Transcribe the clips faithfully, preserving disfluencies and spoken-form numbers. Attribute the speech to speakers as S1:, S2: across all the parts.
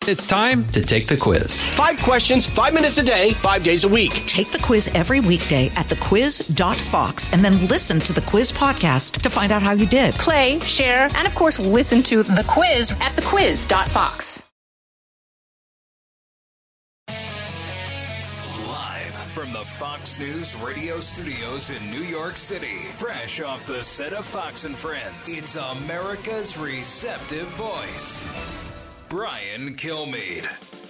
S1: It's time to take the quiz.
S2: Five questions, five minutes a day, five days a week.
S3: Take the quiz every weekday at the quiz dot fox and then listen to the quiz podcast to find out how you did.
S4: Play, share, and of course, listen to the quiz at the quiz dot fox.
S5: Live from the Fox News radio studios in New York City, fresh off the set of Fox and Friends, it's America's receptive voice, Brian Kilmeade.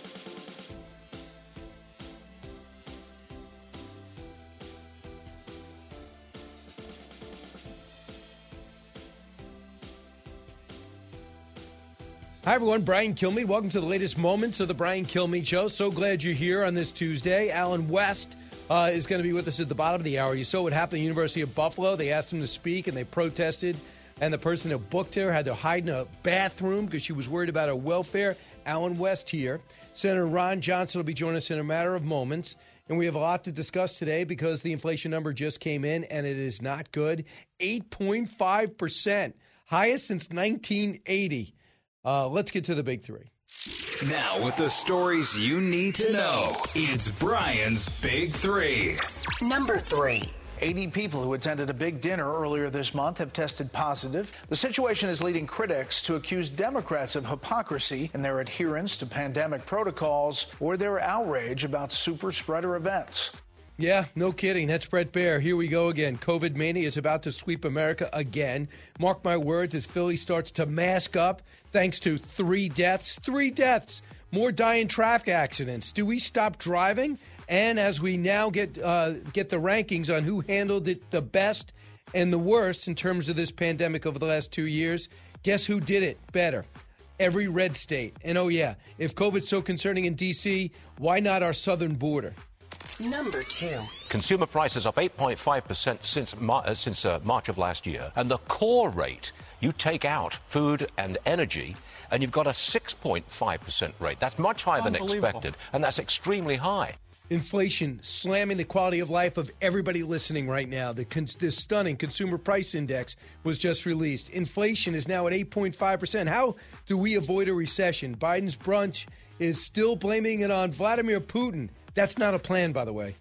S6: Hi, everyone. Brian Kilmeade. Welcome to the latest moments of the Brian Kilmeade Show. So glad you're here on this Tuesday. Alan West uh, is going to be with us at the bottom of the hour. You saw what happened at the University of Buffalo. They asked him to speak, and they protested. And the person that booked her had to hide in a bathroom because she was worried about her welfare. Alan West here. Senator Ron Johnson will be joining us in a matter of moments. And we have a lot to discuss today because the inflation number just came in, and it is not good. eight point five percent, highest since nineteen eighty. Uh, let's get to the big three.
S5: Now, with the stories you need to know, it's Brian's Big Three.
S7: Number three.
S8: eighty people who attended a big dinner earlier this month have tested positive. The situation is leading critics to accuse Democrats of hypocrisy in their adherence to pandemic protocols or their outrage about super spreader events.
S6: Yeah, no kidding. That's Brett Baer. Here we go again. COVID mania is about to sweep America again. Mark my words as Philly starts to mask up thanks to three deaths. Three deaths. More die in traffic accidents. Do we stop driving? And as we now get uh, get the rankings on who handled it the best and the worst in terms of this pandemic over the last two years, guess who did it better? Every red state. And oh yeah, if COVID's so concerning in D C, why not our southern border?
S7: Number two.
S9: Consumer prices up eight point five percent since, Mar- uh, since uh, March of last year. And the core rate, you take out food and energy, and you've got a six point five percent rate. That's much higher than expected, and that's extremely high.
S6: Inflation slamming the quality of life of everybody listening right now. The con- this stunning consumer price index was just released. Inflation is now at eight point five percent. How do we avoid a recession? Biden's brunch is still blaming it on Vladimir Putin. That's not a plan, by the way.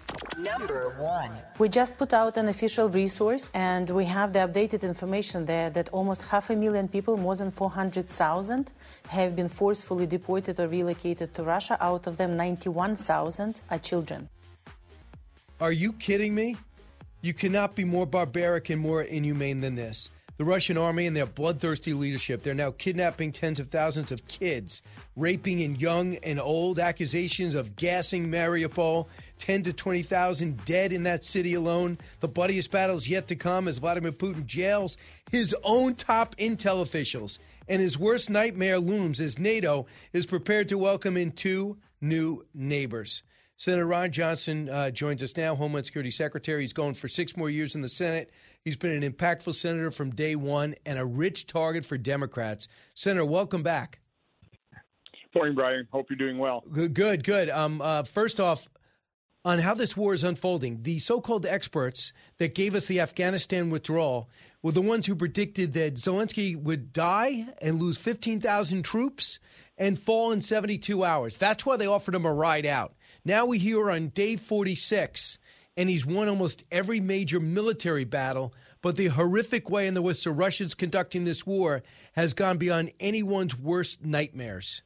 S7: Number one.
S10: We just put out an official resource, and we have the updated information there that almost half a million people, more than four hundred thousand, have been forcefully deported or relocated to Russia. Out of them, ninety-one thousand are children.
S6: Are you kidding me? You cannot be more barbaric and more inhumane than this. The Russian army and their bloodthirsty leadership, they're now kidnapping tens of thousands of kids, raping in young and old, accusations of gassing Mariupol, ten to twenty thousand dead in that city alone. The bloodiest battle is yet to come as Vladimir Putin jails his own top intel officials. And his worst nightmare looms as NATO is prepared to welcome in two new neighbors. Senator Ron Johnson uh, joins us now, Homeland Security Secretary. He's going for six more years in the Senate. He's been an impactful senator from day one and a rich target for Democrats. Senator, welcome back.
S11: Morning, Brian. Hope you're doing well.
S6: Good, good. good. Um, uh, first off, on how this war is unfolding, the so-called experts that gave us the Afghanistan withdrawal were the ones who predicted that Zelensky would die and lose fifteen thousand troops and fall in seventy-two hours. That's why they offered him a ride out. Now we hear on day forty-six, and he's won almost every major military battle, but the horrific way in which the Russians conducting this war has gone beyond anyone's worst nightmares.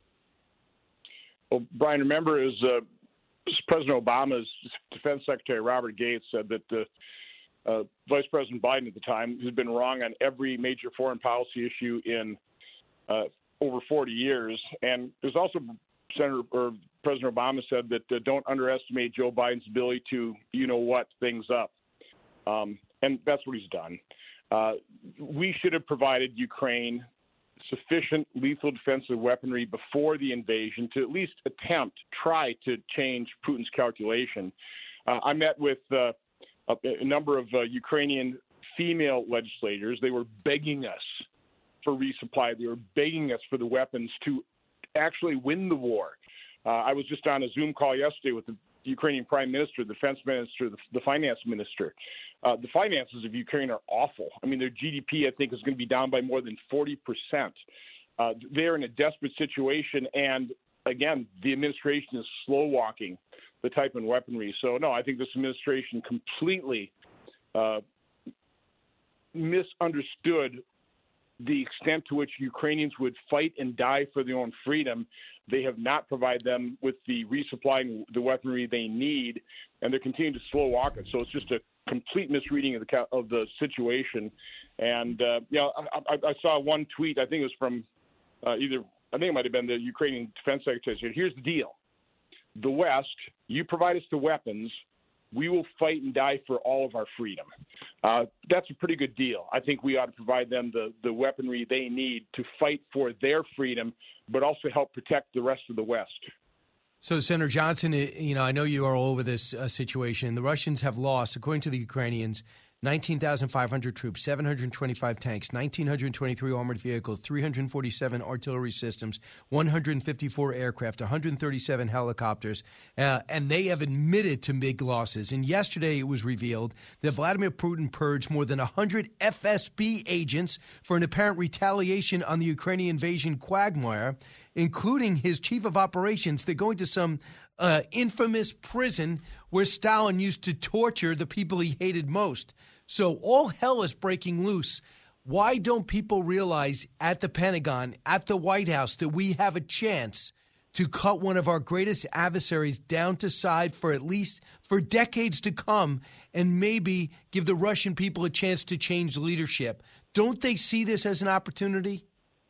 S11: Well, Brian, remember, as uh, President Obama's Defense Secretary Robert Gates said that uh, uh, Vice President Biden at the time has been wrong on every major foreign policy issue in uh, over forty years. And there's also Senator or President Obama said that uh, don't underestimate Joe Biden's ability to, you know what, things up. Um, and that's what he's done. Uh, we should have provided Ukraine sufficient lethal defensive weaponry before the invasion to at least attempt, try to change Putin's calculation. Uh, I met with uh, a, a number of uh, Ukrainian female legislators. They were begging us for resupply. They were begging us for the weapons to actually win the war. Uh, I was just on a Zoom call yesterday with the Ukrainian Prime Minister, the Defense Minister, the, the Finance Minister. Uh, the finances of Ukraine are awful. I mean, their G D P, I think, is going to be down by more than forty percent. Uh, they're in a desperate situation, and again, the administration is slow walking the type of weaponry. So, no, I think this administration completely uh, misunderstood the extent to which Ukrainians would fight and die for their own freedom. They have not provided them with the resupplying the weaponry they need, and they're continuing to slow walk it. So it's just a complete misreading of the of the situation. And uh, you know, I, I, I saw one tweet. I think it was from uh, either I think it might have been the Ukrainian Defense Secretary. Said, "Here's the deal: the West, you provide us the weapons, we will fight and die for all of our freedom." Uh, that's a pretty good deal. I think we ought to provide them the, the weaponry they need to fight for their freedom, but also help protect the rest of the West.
S6: So, Senator Johnson, you know, I know you are all over this uh, situation. The Russians have lost, according to the Ukrainians, nineteen thousand five hundred troops, seven hundred twenty-five tanks, one thousand nine hundred twenty-three armored vehicles, three hundred forty-seven artillery systems, one hundred fifty-four aircraft, one hundred thirty-seven helicopters, uh, and they have admitted to big losses. And yesterday it was revealed that Vladimir Putin purged more than one hundred F S B agents for an apparent retaliation on the Ukrainian invasion quagmire, including his chief of operations. They're going to some uh, infamous prison where Stalin used to torture the people he hated most. So all hell is breaking loose. Why don't people realize at the Pentagon, at the White House, that we have a chance to cut one of our greatest adversaries down to side for at least for decades to come, and maybe give the Russian people a chance to change leadership? Don't they see this as an opportunity?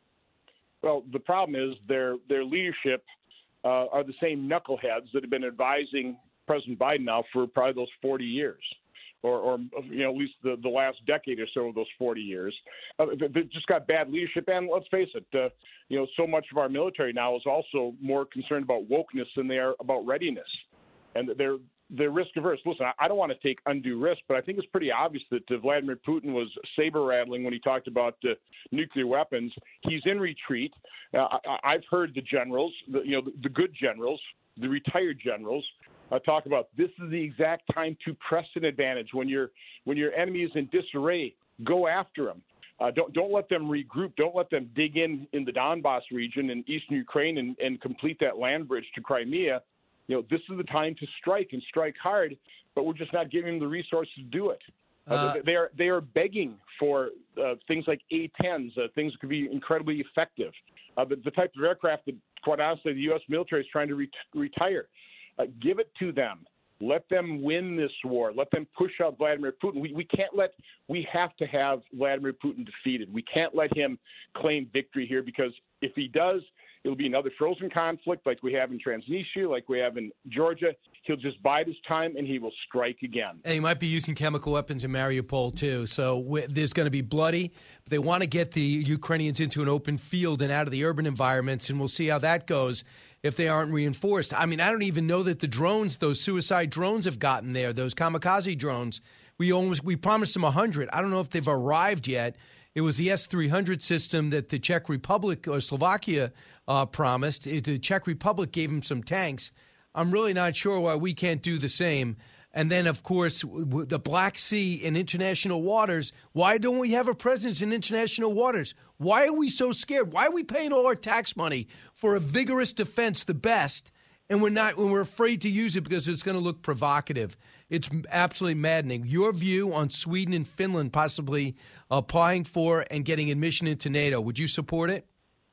S11: Well, the problem is their their leadership uh, are the same knuckleheads that have been advising President Biden now for probably those forty years, or, or you know, at least the, the last decade or so of those forty years. Uh, they've just got bad leadership, and let's face it, uh, you know, so much of our military now is also more concerned about wokeness than they are about readiness, and they're they're risk averse. Listen, I don't want to take undue risk, but I think it's pretty obvious that uh, Vladimir Putin was saber rattling when he talked about uh, nuclear weapons. He's in retreat. Uh, I, I've heard the generals, the, you know, the, the good generals, the retired generals, uh, talk about this is the exact time to press an advantage when your when your enemy is in disarray. Go after them. Uh, don't don't let them regroup. Don't let them dig in in the Donbass region in eastern Ukraine and, and complete that land bridge to Crimea. You know, this is the time to strike and strike hard, but we're just not giving them the resources to do it. Uh, uh, they are they are begging for uh, things like A tens, uh, things that could be incredibly effective. Uh, the, the type of aircraft that, quite honestly, the U S military is trying to re- retire. Uh, give it to them. Let them win this war. Let them push out Vladimir Putin. We we can't let we have to have Vladimir Putin defeated. We can't let him claim victory here, because if he does, it'll be another frozen conflict like we have in Transnistria, like we have in Georgia. He'll just bide his time, and he will strike again.
S6: And he might be using chemical weapons in Mariupol, too. So w- there's going to be bloody. But they want to get the Ukrainians into an open field and out of the urban environments, and we'll see how that goes if they aren't reinforced. I mean, I don't even know that the drones, those suicide drones, have gotten there, those kamikaze drones. We almost we promised them one hundred. I don't know if they've arrived yet. It was the S three hundred system that the Czech Republic or Slovakia uh, promised. It, the Czech Republic gave them some tanks. I'm really not sure why we can't do the same. And then, of course, w- the Black Sea and international waters. Why don't we have a presence in international waters? Why are we so scared? Why are we paying all our tax money for a vigorous defense, the best, and we're not? When we're afraid to use it because it's going to look provocative? It's absolutely maddening. Your view on Sweden and Finland possibly applying for and getting admission into NATO, would you support it?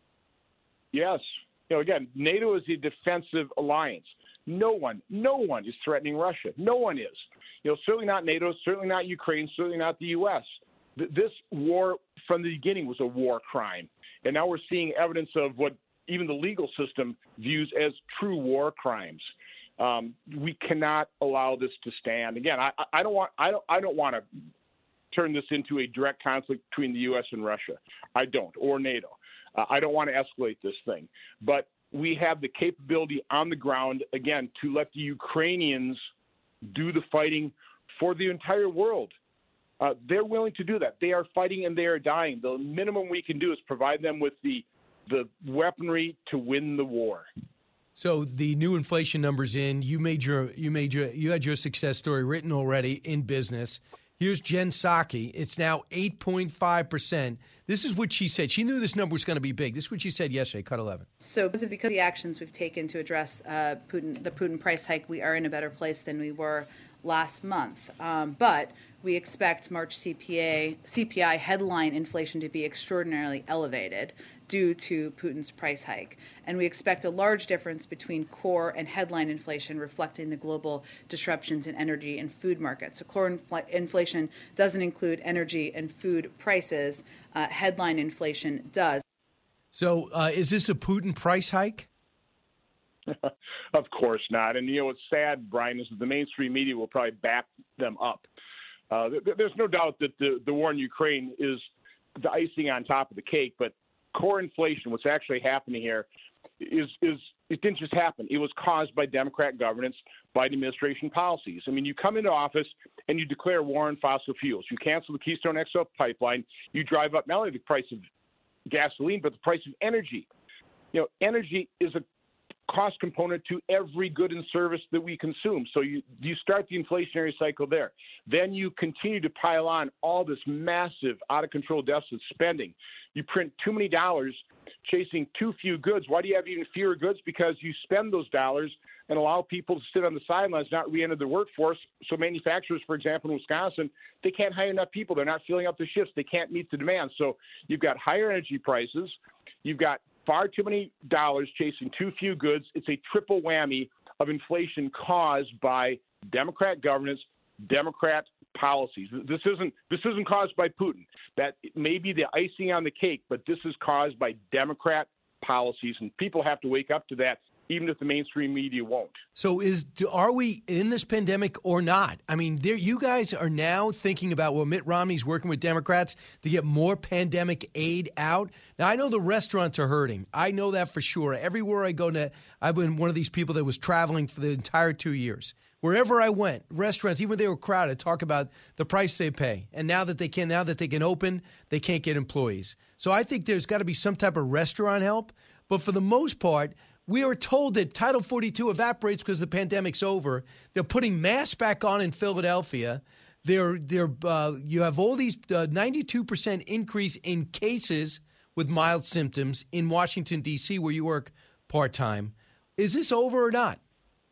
S11: Yes. You know, again, NATO is a defensive alliance. No one, no one is threatening Russia. No one is. You know, certainly not NATO, certainly not Ukraine, certainly not the U S. Th- this war from the beginning was a war crime. And now we're seeing evidence of what even the legal system views as true war crimes. Um, we cannot allow this to stand. Again, I, I don't want I don't I don't want to turn this into a direct conflict between the U S and Russia. I don't, or NATO. Uh, I don't want to escalate this thing. But we have the capability on the ground, again, to let the Ukrainians do the fighting for the entire world. Uh, they're willing to do that. They are fighting and they are dying. The minimum we can do is provide them with the the weaponry to win the war.
S6: So the new inflation numbers in. You made your you made your you had your success story written already in business. Here's Jen Psaki. It's now eight point five percent. This is what she said. She knew this number was going to be big. This is what she said yesterday, Cut eleven.
S12: So because of the actions we've taken to address uh, Putin, the Putin price hike, we are in a better place than we were last month. Um, but we expect March C P A, C P I headline inflation to be extraordinarily elevated due to Putin's price hike. And we expect a large difference between core and headline inflation, reflecting the global disruptions in energy and food markets. So core infl- inflation doesn't include energy and food prices. Uh, headline inflation does.
S6: So uh, is this a Putin price hike?
S11: Of course not. And, you know, what's sad, Brian, is that the mainstream media will probably back them up. Uh, th- there's no doubt that the, the war in Ukraine is the icing on top of the cake, but core inflation, what's actually happening here, is is it didn't just happen. It was caused by Democrat governance, Biden administration policies. I mean, you come into office and you declare war on fossil fuels. You cancel the Keystone X L pipeline. You drive up not only the price of gasoline, but the price of energy. You know, energy is a cost component to every good and service that we consume. So you, you start the inflationary cycle there. Then you continue to pile on all this massive out-of-control deficit spending. You print too many dollars chasing too few goods. Why do you have even fewer goods? Because you spend those dollars and allow people to sit on the sidelines, not re-enter the workforce. So manufacturers, for example, in Wisconsin, they can't hire enough people. They're not filling up the shifts. They can't meet the demand. So you've got higher energy prices. You've got far too many dollars chasing too few goods. It's a triple whammy of inflation caused by Democrat governance, Democrat policies. This isn't this isn't caused by Putin. That may be the icing on the cake, but this is caused by Democrat policies, and people have to wake up to that, even if the mainstream media won't.
S6: So is are we in this pandemic or not? I mean, there, you guys are now thinking about, well, Mitt Romney's working with Democrats to get more pandemic aid out. Now, I know the restaurants are hurting. I know that for sure. Everywhere I go, to, I've been one of these people that was traveling for the entire two years. Wherever I went, restaurants, even when they were crowded, talk about the price they pay. And now that they can, now that they can open, they can't get employees. So I think there's got to be some type of restaurant help. But for the most part, we are told that Title forty-two evaporates because the pandemic's over. They're putting masks back on in Philadelphia. They're, they're, uh, you have all these uh, ninety-two percent increase in cases with mild symptoms in Washington, D C, where you work part-time. Is this over or not?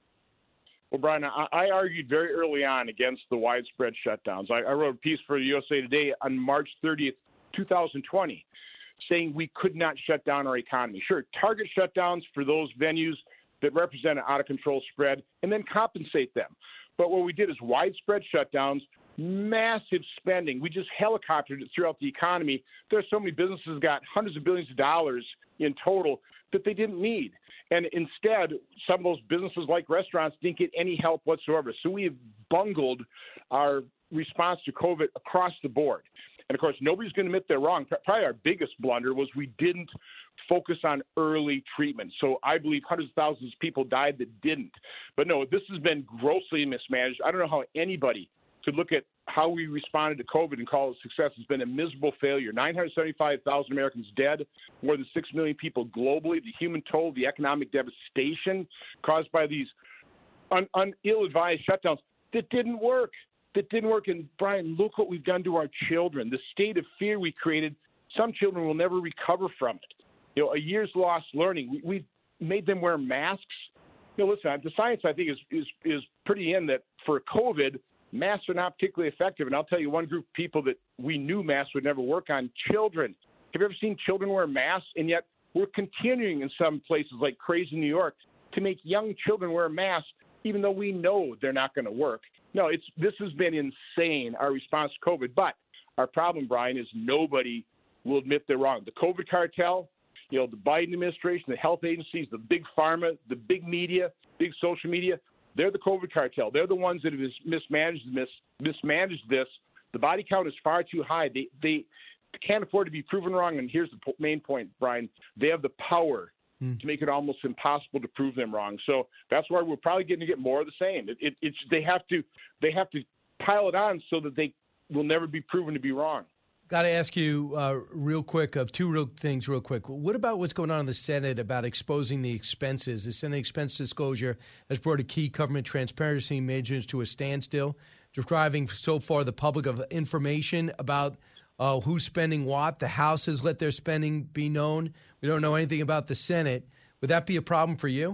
S11: Well, Brian, I, I argued very early on against the widespread shutdowns. I, I wrote a piece for the U S A Today on March thirtieth, twenty twenty, saying we could not shut down our economy. Sure, target shutdowns for those venues that represent an out-of-control spread and then compensate them. But what we did is widespread shutdowns, massive spending. We just helicoptered it throughout the economy. There are so many businesses got hundreds of billions of dollars in total that they didn't need. And instead, some of those businesses like restaurants didn't get any help whatsoever. So we have bungled our response to COVID across the board. And, of course, nobody's going to admit they're wrong. Probably our biggest blunder was we didn't focus on early treatment. So I believe hundreds of thousands of people died that didn't. But, no, this has been grossly mismanaged. I don't know how anybody could look at how we responded to COVID and call it a success. It's been a miserable failure. nine hundred seventy-five thousand Americans dead, more than six million people globally. The human toll, the economic devastation caused by these un- un- ill-advised shutdowns that didn't work. That didn't work. And, Brian, look what we've done to our children. The state of fear we created, some children will never recover from it. You know, a year's lost learning. We, we've made them wear masks. You know, listen, the science, I think, is, is, is pretty in that for COVID, masks are not particularly effective. And I'll tell you one group of people that we knew masks would never work on, children. Have you ever seen children wear masks? And yet we're continuing in some places like crazy New York to make young children wear masks, even though we know they're not going to work. No, it's this has been insane, our response to COVID. But our problem, Brian, is nobody will admit they're wrong. The COVID cartel, you know, the Biden administration, the health agencies, the big pharma, the big media, big social media, they're the COVID cartel. They're the ones that have mismanaged, mis, mismanaged this. The body count is far too high. They, they can't afford to be proven wrong. And here's the main point, Brian. They have the power to make it almost impossible to prove them wrong. So that's why we're probably going to get more of the same. It, it, it's they have to they have to pile it on so that they will never be proven to be wrong.
S6: Got to ask you uh, real quick of two real things real quick. What about what's going on in the Senate about exposing the expenses? The Senate expense disclosure has brought a key government transparency measures to a standstill. depriving so far the public of information about uh, who's spending what. The House has let their spending be known. We don't know anything about the Senate. Would that be a problem for you?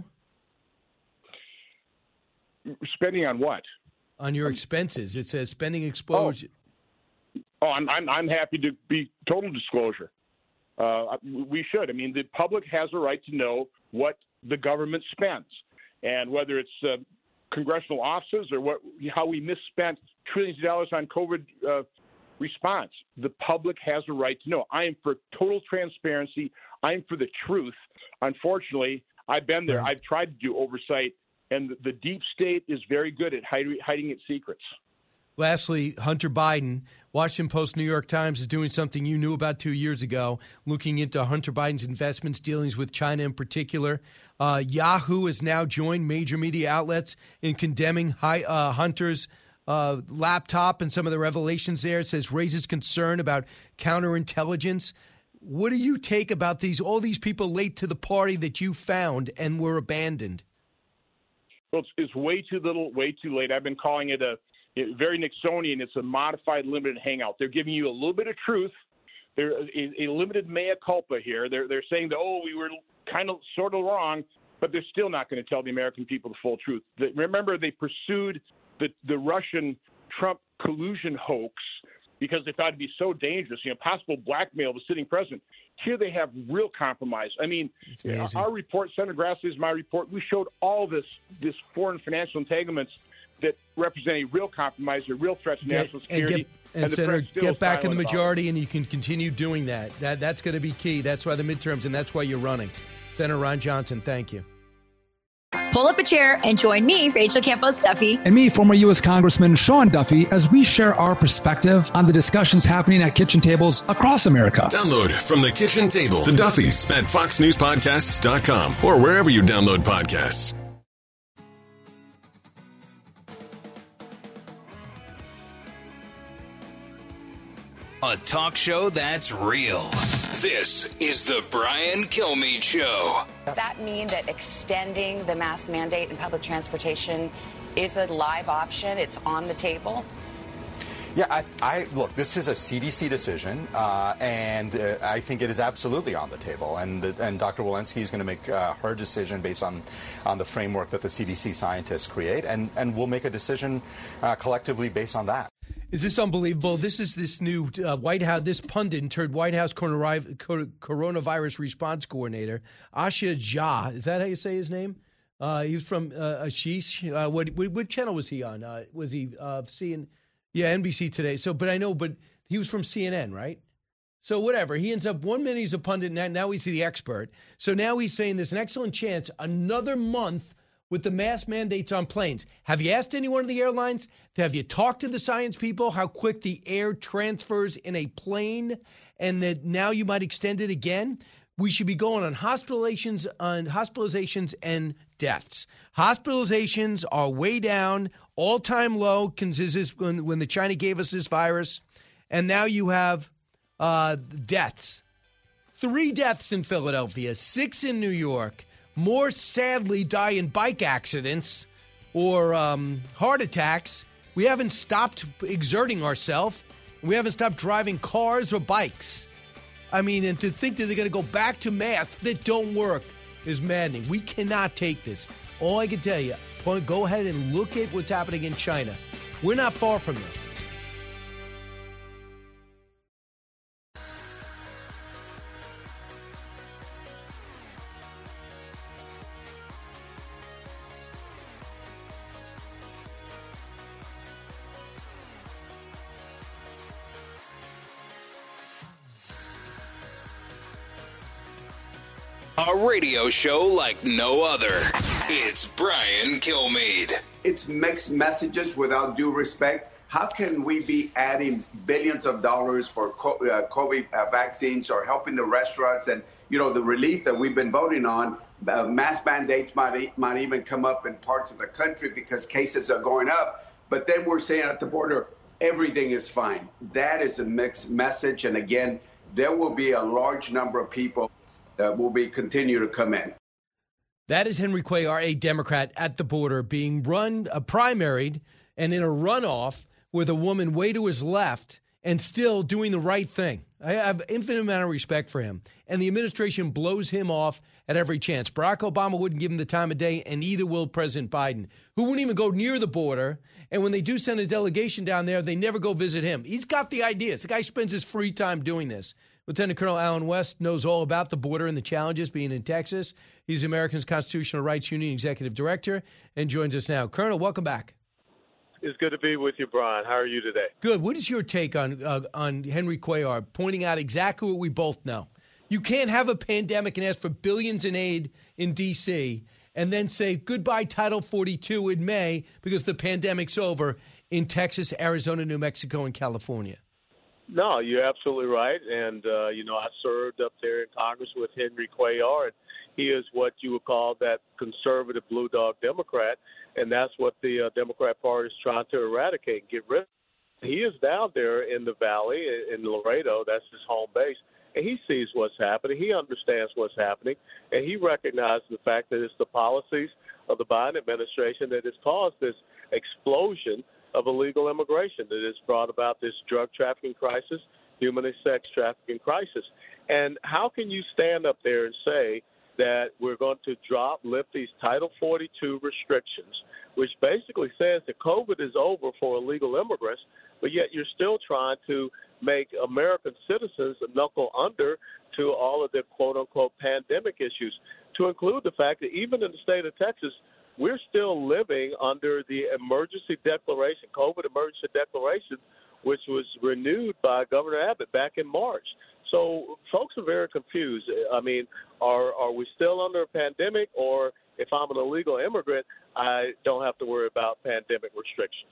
S11: Spending on what?
S6: On your expenses. It says spending explosion.
S11: Oh, oh I'm, I'm I'm happy to be total disclosure. Uh, we should. I mean, the public has a right to know what the government spends, and whether it's uh, congressional offices or what how we misspent trillions of dollars on COVID uh, response. The public has a right to know. I am for total transparency. I am for the truth. Unfortunately, I've been there. I've tried to do oversight. And the deep state is very good at hiding, hiding its secrets.
S6: Lastly, Hunter Biden, Washington Post, New York Times is doing something you knew about two years ago, looking into Hunter Biden's investments, dealings with China in particular. Uh, Yahoo has now joined major media outlets in condemning high, uh, Hunter's uh, laptop and some of the revelations there. It says raises concern about counterintelligence. What do you take about these all these people late to the party that you found and were abandoned?
S11: Well, it's, it's way too little, way too late. I've been calling it a, a very Nixonian. It's a modified limited hangout. They're giving you a little bit of truth. They're a, a limited mea culpa here. They're they're saying that, oh, we were kind of sort of wrong, but they're still not going to tell the American people the full truth. The, remember, they pursued the the Russian Trump collusion hoax because they thought it'd be so dangerous, you know, possible blackmail of the sitting president. Here they have real compromise. I mean, our report, Senator Grassley's my report, we showed all this this foreign financial entanglements that represent a real compromise, a real threat to national security.
S6: And, get, and, and Senator, get back in the majority, and you can continue doing that. That That's going to be key. That's why the midterms, and that's why you're running. Senator Ron Johnson, thank you.
S13: Pull up a chair and join me, Rachel Campos Duffy.
S14: And me, former U S Congressman Sean Duffy, as we share our perspective on the discussions happening at kitchen tables across America.
S15: Download from the kitchen table the Duffys at fox news podcasts dot com or wherever you download podcasts.
S5: A talk show that's real. This is the Brian Kilmeade Show.
S16: Does that mean that extending the mask mandate in public transportation is a live option? It's on the table?
S17: Yeah, I, I look, this is a C D C decision, uh, and uh, I think it is absolutely on the table. And the, and Doctor Walensky is going to make uh, her decision based on, on the framework that the C D C scientists create, and, and we'll make a decision uh, collectively based on that.
S6: Is this unbelievable? This is this new uh, White House, this pundit turned White House coronavirus response coordinator, Asha Jha. Is that how you say his name? Uh, he was from uh, Ashish. Uh, what, what what channel was he on? Uh, was he uh, seeing? Yeah, N B C Today. So, but I know, but he was from C N N, right? So whatever. He ends up, one minute he's a pundit, now, now he's the expert. So now he's saying there's an excellent chance another month with the mask mandates on planes. Have you asked anyone of the airlines? Have you talked to the science people how quick the air transfers in a plane and that now you might extend it again? We should be going on hospitalizations, on hospitalizations and deaths. Hospitalizations are way down, all-time low when, when the China gave us this virus. And now you have uh, deaths. Three deaths in Philadelphia, six in New York. More, sadly, die in bike accidents or um, heart attacks. We haven't stopped exerting ourselves. We haven't stopped driving cars or bikes. I mean, and to think that they're going to go back to masks that don't work is maddening. We cannot take this. All I can tell you, go ahead and look at what's happening in China. We're not far from this.
S5: A radio show like no other. It's Brian Kilmeade.
S18: It's mixed messages without due respect. How can we be adding billions of dollars for COVID vaccines or helping the restaurants and, you know, the relief that we've been voting on? Uh, mask mandates might, might even come up in parts of the country because cases are going up. But then we're saying at the border, everything is fine. That is a mixed message. And again, there will be a large number of people that will be continue to come in.
S6: That is Henry Cuellar, a Democrat at the border, being run, uh, primaried and in a runoff with a woman way to his left and still doing the right thing. I have infinite amount of respect for him. And the administration blows him off at every chance. Barack Obama wouldn't give him the time of day, and either will President Biden, who wouldn't even go near the border. And when they do send a delegation down there, they never go visit him. He's got the ideas. The guy spends his free time doing this. Lieutenant Colonel Alan West knows all about the border and the challenges being in Texas. He's Americans Constitutional Rights Union Executive Director and joins us now. Colonel, welcome back.
S19: It's good to be with you, Brian. How are you today?
S6: Good. What is your take on uh, on Henry Cuellar pointing out exactly what we both know? You can't have a pandemic and ask for billions in aid in D C and then say goodbye Title forty-two in May because the pandemic's over in Texas, Arizona, New Mexico, and California.
S19: No, you're absolutely right. And, uh, you know, I served up there in Congress with Henry Cuellar, and he is what you would call that conservative blue dog Democrat, and that's what the uh, Democrat Party is trying to eradicate and get rid of. He is down there in the valley, in Laredo. That's his home base. And he sees what's happening. He understands what's happening. And he recognizes the fact that it's the policies of the Biden administration that has caused this explosion of illegal immigration that has brought about this drug trafficking crisis, human and sex trafficking crisis. And how can you stand up there and say that we're going to drop, lift these Title forty-two restrictions, which basically says that COVID is over for illegal immigrants, but yet you're still trying to make American citizens knuckle under to all of the quote-unquote pandemic issues, to include the fact that even in the state of Texas, we're still living under the emergency declaration, COVID emergency declaration, which was renewed by Governor Abbott back in March. So folks are very confused. I mean, are are we still under a pandemic, or if I'm an illegal immigrant, I don't have to worry about pandemic restrictions?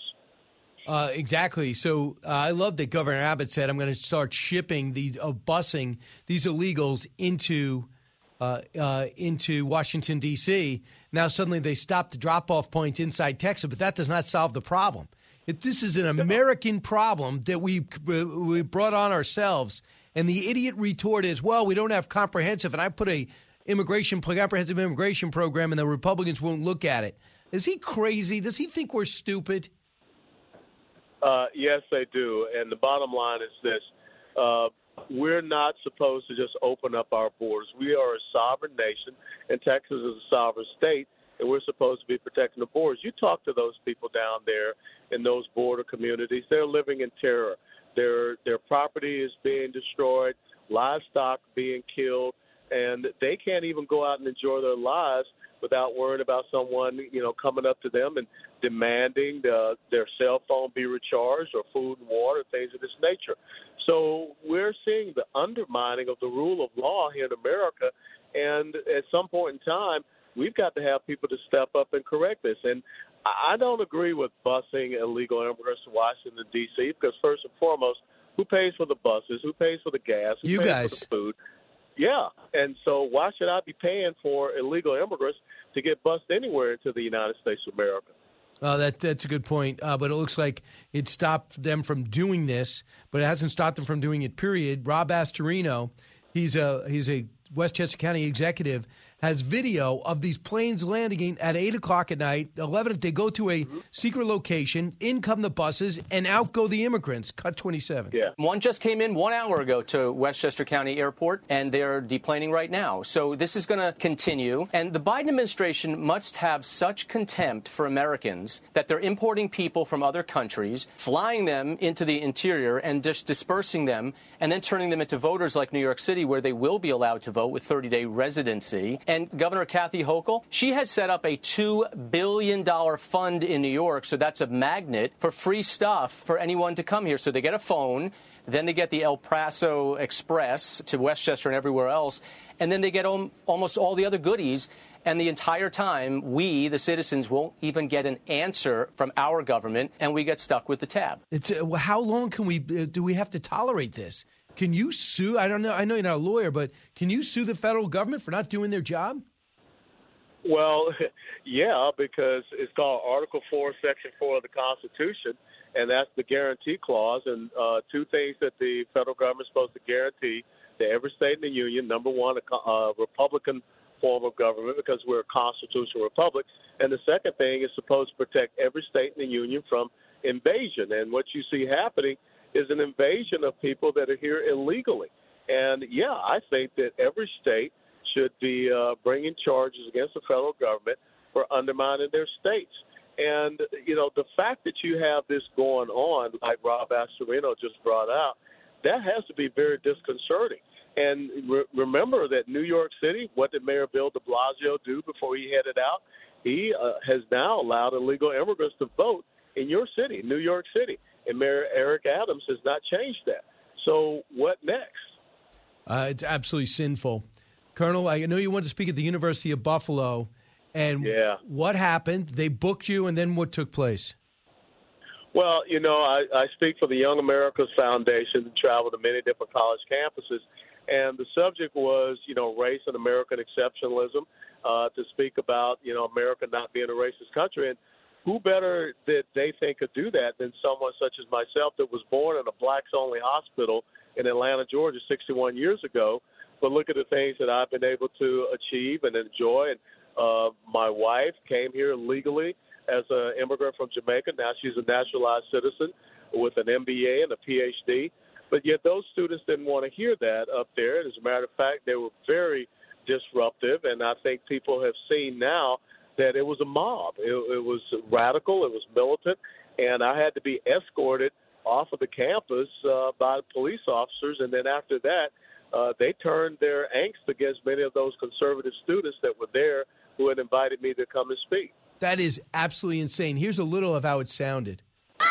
S6: Uh, exactly. So uh, I love that Governor Abbott said, I'm going to start shipping these, uh, busing these illegals into uh, uh, into Washington, D C Now suddenly they stopped the drop-off points inside Texas, but that does not solve the problem. If this is an American problem that we we brought on ourselves, and the idiot retort is, well, we don't have comprehensive, and I put a immigration comprehensive immigration program, and the Republicans won't look at it. Is he crazy? Does he think we're stupid?
S19: Uh, yes, they do. And the bottom line is this. Uh, we're not supposed to just open up our borders. We are a sovereign nation, and Texas is a sovereign state, and we're supposed to be protecting the borders. You talk to those people down there in those border communities. They're living in terror. Their their property is being destroyed, livestock being killed, and they can't even go out and enjoy their lives without worrying about someone, you know, coming up to them and demanding the, their cell phone be recharged or food and water, things of this nature. So we're seeing the undermining of the rule of law here in America, and at some point in time, we've got to have people to step up and correct this. And I don't agree with busing illegal immigrants to Washington, D C, because first and foremost, who pays for the buses? Who pays for the gas? Who
S6: you
S19: pays
S6: guys.
S19: for the food? Yeah, and so why should I be paying for illegal immigrants to get bused anywhere into the United States of America?
S6: Uh, that that's a good point, uh, but it looks like it stopped them from doing this, but it hasn't stopped them from doing it, period. Rob Astorino, he's a, he's a Westchester County executive, has video of these planes landing at eight o'clock at night, eleven, they go to a mm-hmm. secret location, in come the buses, and out go the immigrants. Cut twenty-seven.
S19: Yeah.
S20: One just came in one hour ago to Westchester County Airport, and they're deplaning right now. So this is going to continue. And the Biden administration must have such contempt for Americans that they're importing people from other countries, flying them into the interior, and just dispersing them, and then turning them into voters like New York City, where they will be allowed to vote with thirty-day residency. And Governor Kathy Hochul, she has set up a two billion dollars fund in New York, so that's a magnet for free stuff for anyone to come here. So they get a phone, then they get the El Paso Express to Westchester and everywhere else, and then they get om- almost all the other goodies. And the entire time, we, the citizens, won't even get an answer from our government, and we get stuck with the tab.
S6: It's uh, how long can we uh, do we have to tolerate this? Can you sue? I don't know. I know you're not a lawyer, but can you sue the federal government for not doing their job?
S19: Well, yeah, because it's called Article four, Section four of the Constitution, and that's the guarantee clause. And uh, two things that the federal government is supposed to guarantee to every state in the union. Number one, a uh, Republican form of government because we're a constitutional republic. And the second thing is supposed to protect every state in the union from invasion. And what you see happening is an invasion of people that are here illegally. And, yeah, I think that every state should be uh, bringing charges against the federal government for undermining their states. And, you know, the fact that you have this going on, like Rob Astorino just brought out, that has to be very disconcerting. And re- remember that New York City, what did Mayor Bill de Blasio do before he headed out? He uh, has now allowed illegal immigrants to vote in your city, New York City. And Mayor Eric Adams has not changed that. So what next?
S6: Uh, it's absolutely sinful. Colonel, I know you wanted to speak at the University of Buffalo. And
S19: yeah.
S6: What happened? They booked you, and then what took place?
S19: Well, you know, I, I speak for the Young America's Foundation and travel to many different college campuses. And the subject was, you know, race and American exceptionalism, uh, to speak about, you know, America not being a racist country. And who better that they think could do that than someone such as myself that was born in a blacks-only hospital in Atlanta, Georgia, sixty-one years ago. But look at the things that I've been able to achieve and enjoy. And uh, my wife came here legally as an immigrant from Jamaica. Now she's a naturalized citizen with an M B A and a P H D. But yet those students didn't want to hear that up there. As a matter of fact, they were very disruptive. And I think people have seen now that it was a mob. It, it was radical. It was militant. And I had to be escorted off of the campus uh, by police officers. And then after that, uh, they turned their angst against many of those conservative students that were there who had invited me to come and speak.
S6: That is absolutely insane. Here's a little of how it sounded.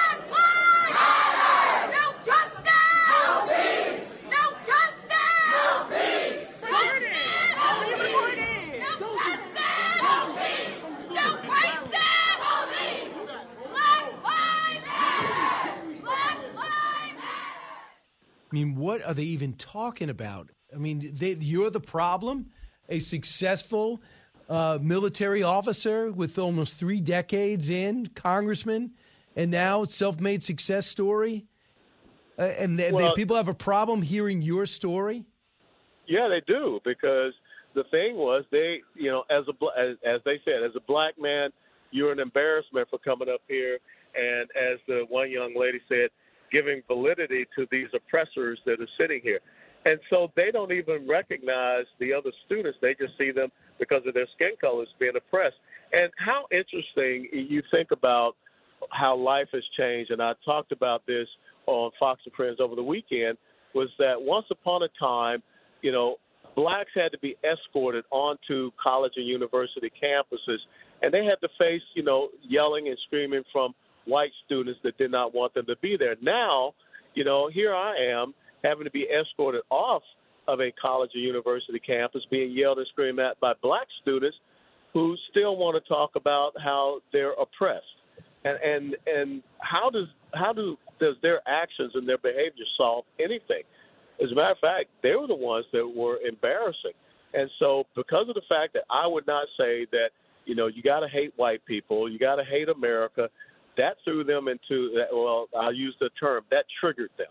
S6: I mean, what are they even talking about? I mean, they, you're the problem? A successful uh, military officer with almost three decades in, congressman, and now self-made success story? Uh, and they, well, they, people have a problem hearing your story?
S19: Yeah, they do, because the thing was, they, you know, as a as, as they said, as a black man, you're an embarrassment for coming up here. And as the one young lady said, giving validity to these oppressors that are sitting here. And so they don't even recognize the other students. They just see them because of their skin colors being oppressed. And how interesting you think about how life has changed, and I talked about this on Fox and Friends over the weekend, was that once upon a time, you know, blacks had to be escorted onto college and university campuses, and they had to face, you know, yelling and screaming from white students that did not want them to be there. Now, you know, here I am having to be escorted off of a college or university campus, being yelled and screamed at by black students who still want to talk about how they're oppressed. And and and how does how do does their actions and their behavior solve anything? As a matter of fact, they were the ones that were embarrassing. And so because of the fact that I would not say that, you know, you got to hate white people, you got to hate America, that threw them into, well, I'll use the term, that triggered them.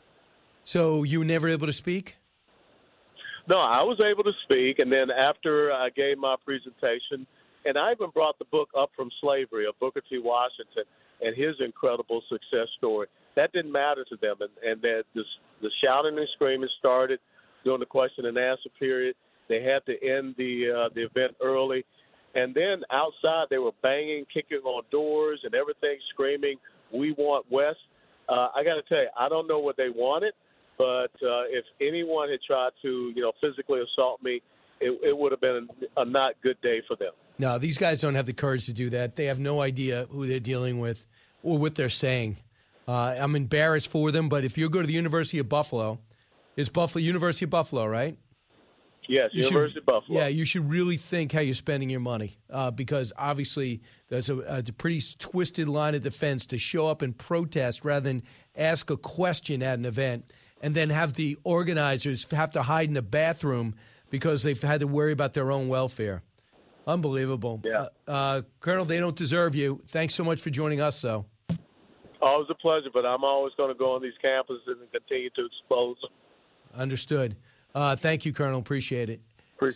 S6: So you were never able to speak?
S19: No, I was able to speak, and then after I gave my presentation, and I even brought the book Up from Slavery of Booker T. Washington and his incredible success story. That didn't matter to them, and, and the, the shouting and screaming started during the question and answer period. They had to end the uh, the event early. And then outside, they were banging, kicking on doors and everything, screaming, "We want West." Uh, I got to tell you, I don't know what they wanted, but uh, if anyone had tried to, you know, physically assault me, it, it would have been a not good day for them.
S6: No, these guys don't have the courage to do that. They have no idea who they're dealing with or what they're saying. Uh, I'm embarrassed for them, but if you go to the University of Buffalo, it's Buffalo University of Buffalo, right?
S19: Yes, you University
S6: should,
S19: of Buffalo.
S6: Yeah, you should really think how you're spending your money uh, because obviously there's a, a pretty twisted line of defense to show up and protest rather than ask a question at an event and then have the organizers have to hide in a bathroom because they've had to worry about their own welfare. Unbelievable.
S19: Yeah.
S6: Uh, uh, Colonel, they don't deserve you. Thanks so much for joining us, though.
S19: Always a pleasure, but I'm always going to go on these campuses and continue to expose them.
S6: Understood. Uh, thank you, Colonel. Appreciate it.
S19: Appreciate you. God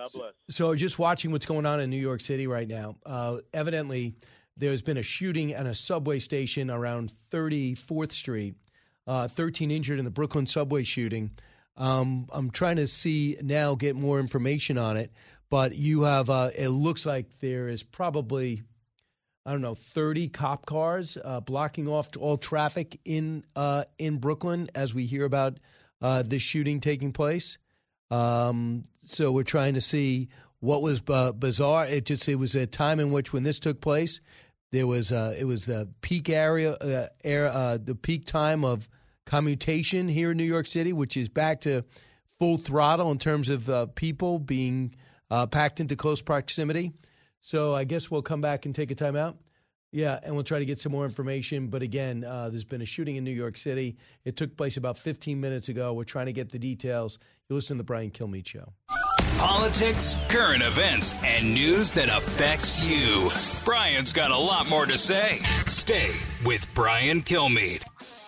S19: God bless.
S6: So just watching what's going on in New York City right now, uh, evidently there's been a shooting at a subway station around thirty-fourth Street, uh, thirteen injured in the Brooklyn subway shooting. Um, I'm trying to see now, get more information on it, but you have, uh, it looks like there is probably, I don't know, thirty cop cars uh, blocking off all traffic in uh, in Brooklyn as we hear about uh, this shooting taking place. Um, so we're trying to see what was uh, bizarre. It just it was a time in which when this took place, there was uh, it was the peak area, uh, air, uh, the peak time of commutation here in New York City, which is back to full throttle in terms of uh, people being uh, packed into close proximity. So I guess we'll come back and take a time out. Yeah, and we'll try to get some more information. But again, uh, there's been a shooting in New York City. It took place about fifteen minutes ago. We're trying to get the details. You listen to the Brian Kilmeade Show.
S5: Politics, current events, and news that affects you. Brian's got a lot more to say. Stay with Brian Kilmeade.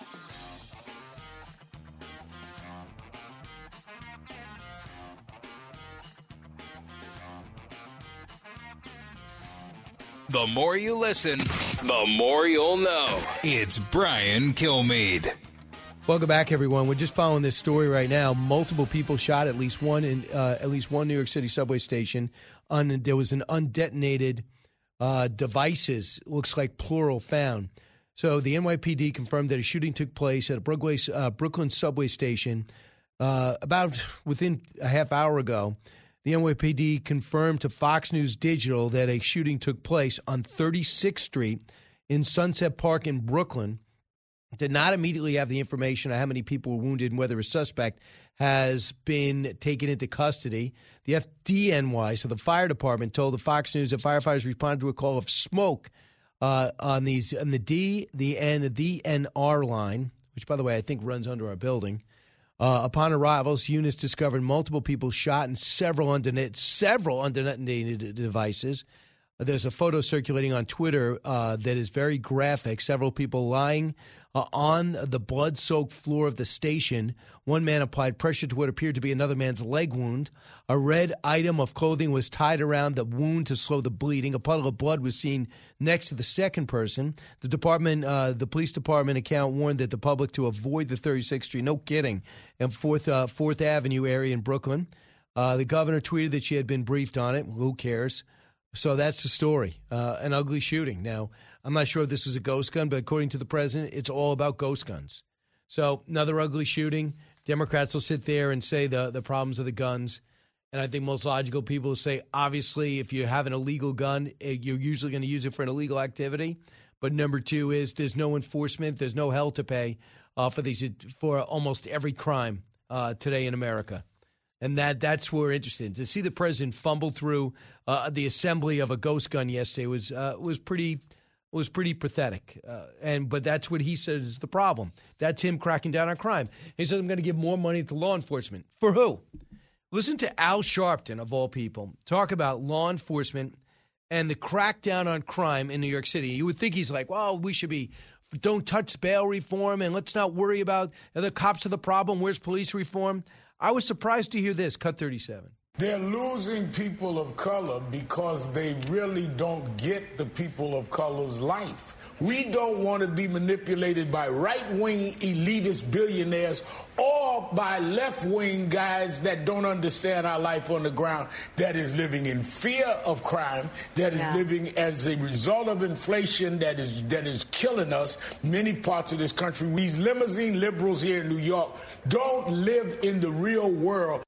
S5: The more you listen, the more you'll know. It's Brian Kilmeade.
S6: Welcome back, everyone. We're just following this story right now. Multiple people shot, at least one in uh, at least one New York City subway station. Un- there was an undetonated uh, devices, looks like plural, found. So the N Y P D confirmed that a shooting took place at a Broadway, uh, Brooklyn subway station uh, about within a half hour ago. The N Y P D confirmed to Fox News Digital that a shooting took place on thirty-sixth Street in Sunset Park in Brooklyn. Did not immediately have the information on how many people were wounded and whether a suspect has been taken into custody. The F D N Y, so the fire department, told the Fox News that firefighters responded to a call of smoke uh, on these on the D, the N, the N R line, which, by the way, I think runs under our building. Uh, upon arrivals, units discovered multiple people shot and several undetonated, several undetonated devices. There's a photo circulating on Twitter uh, that is very graphic. Several people lying uh, on the blood-soaked floor of the station. One man applied pressure to what appeared to be another man's leg wound. A red item of clothing was tied around the wound to slow the bleeding. A puddle of blood was seen next to the second person. The department, uh, the police department account warned that the public to avoid the thirty-sixth Street, no kidding, and Fourth uh, Fourth Avenue area in Brooklyn. Uh, the governor tweeted that she had been briefed on it. Who cares? So that's the story, uh, an ugly shooting. Now, I'm not sure if this was a ghost gun, but according to the president, it's all about ghost guns. So another ugly shooting. Democrats will sit there and say the, the problems of the guns. And I think most logical people will say, obviously, if you have an illegal gun, you're usually going to use it for an illegal activity. But number two is there's no enforcement. There's no hell to pay uh, for these for almost every crime uh, today in America. And that that's where we're interested. To see the president fumble through uh, the assembly of a ghost gun yesterday was uh, was pretty was pretty pathetic. Uh, and but that's what he says is the problem. That's him cracking down on crime. He says, I'm going to give more money to law enforcement. For who? Listen to Al Sharpton, of all people, talk about law enforcement and the crackdown on crime in New York City. You would think he's like, well, we should be, don't touch bail reform and let's not worry about the cops are the problem. Where's police reform? I was surprised to hear this. Cut thirty-seven.
S21: They're losing people of color because they really don't get the people of color's life. We don't want to be manipulated by right-wing elitist billionaires or by left-wing guys that don't understand our life on the ground, that is living in fear of crime, that is yeah. living as a result of inflation that is that is killing us. Many parts of this country, these limousine liberals here in New York don't live in the real world.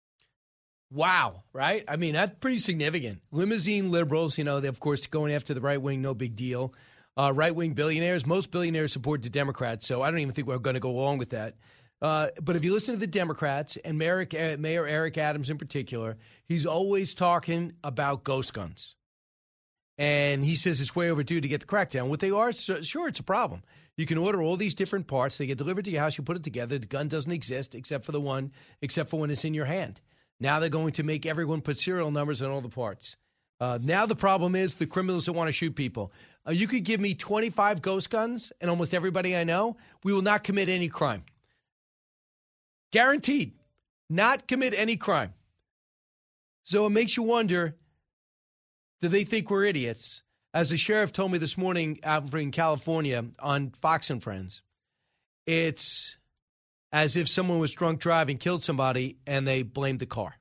S6: Wow, right? I mean, that's pretty significant. Limousine liberals, you know, they, of course, going after the right wing, no big deal. Uh, right-wing billionaires, most billionaires support the Democrats, so I don't even think we're going to go along with that. Uh, but if you listen to the Democrats, and Mayor, uh, Mayor Eric Adams in particular, he's always talking about ghost guns. And he says it's way overdue to get the crackdown. What they are, so, sure, it's a problem. You can order all these different parts. They get delivered to your house. You put it together. The gun doesn't exist except for the one, except for when it's in your hand. Now they're going to make everyone put serial numbers on all the parts. Uh, now the problem is the criminals that want to shoot people. Uh, you could give me twenty-five ghost guns and almost everybody I know, we will not commit any crime. Guaranteed. Not commit any crime. So it makes you wonder, do they think we're idiots? As the sheriff told me this morning out in California on Fox and Friends, it's as if someone was drunk driving, killed somebody, and they blamed the car.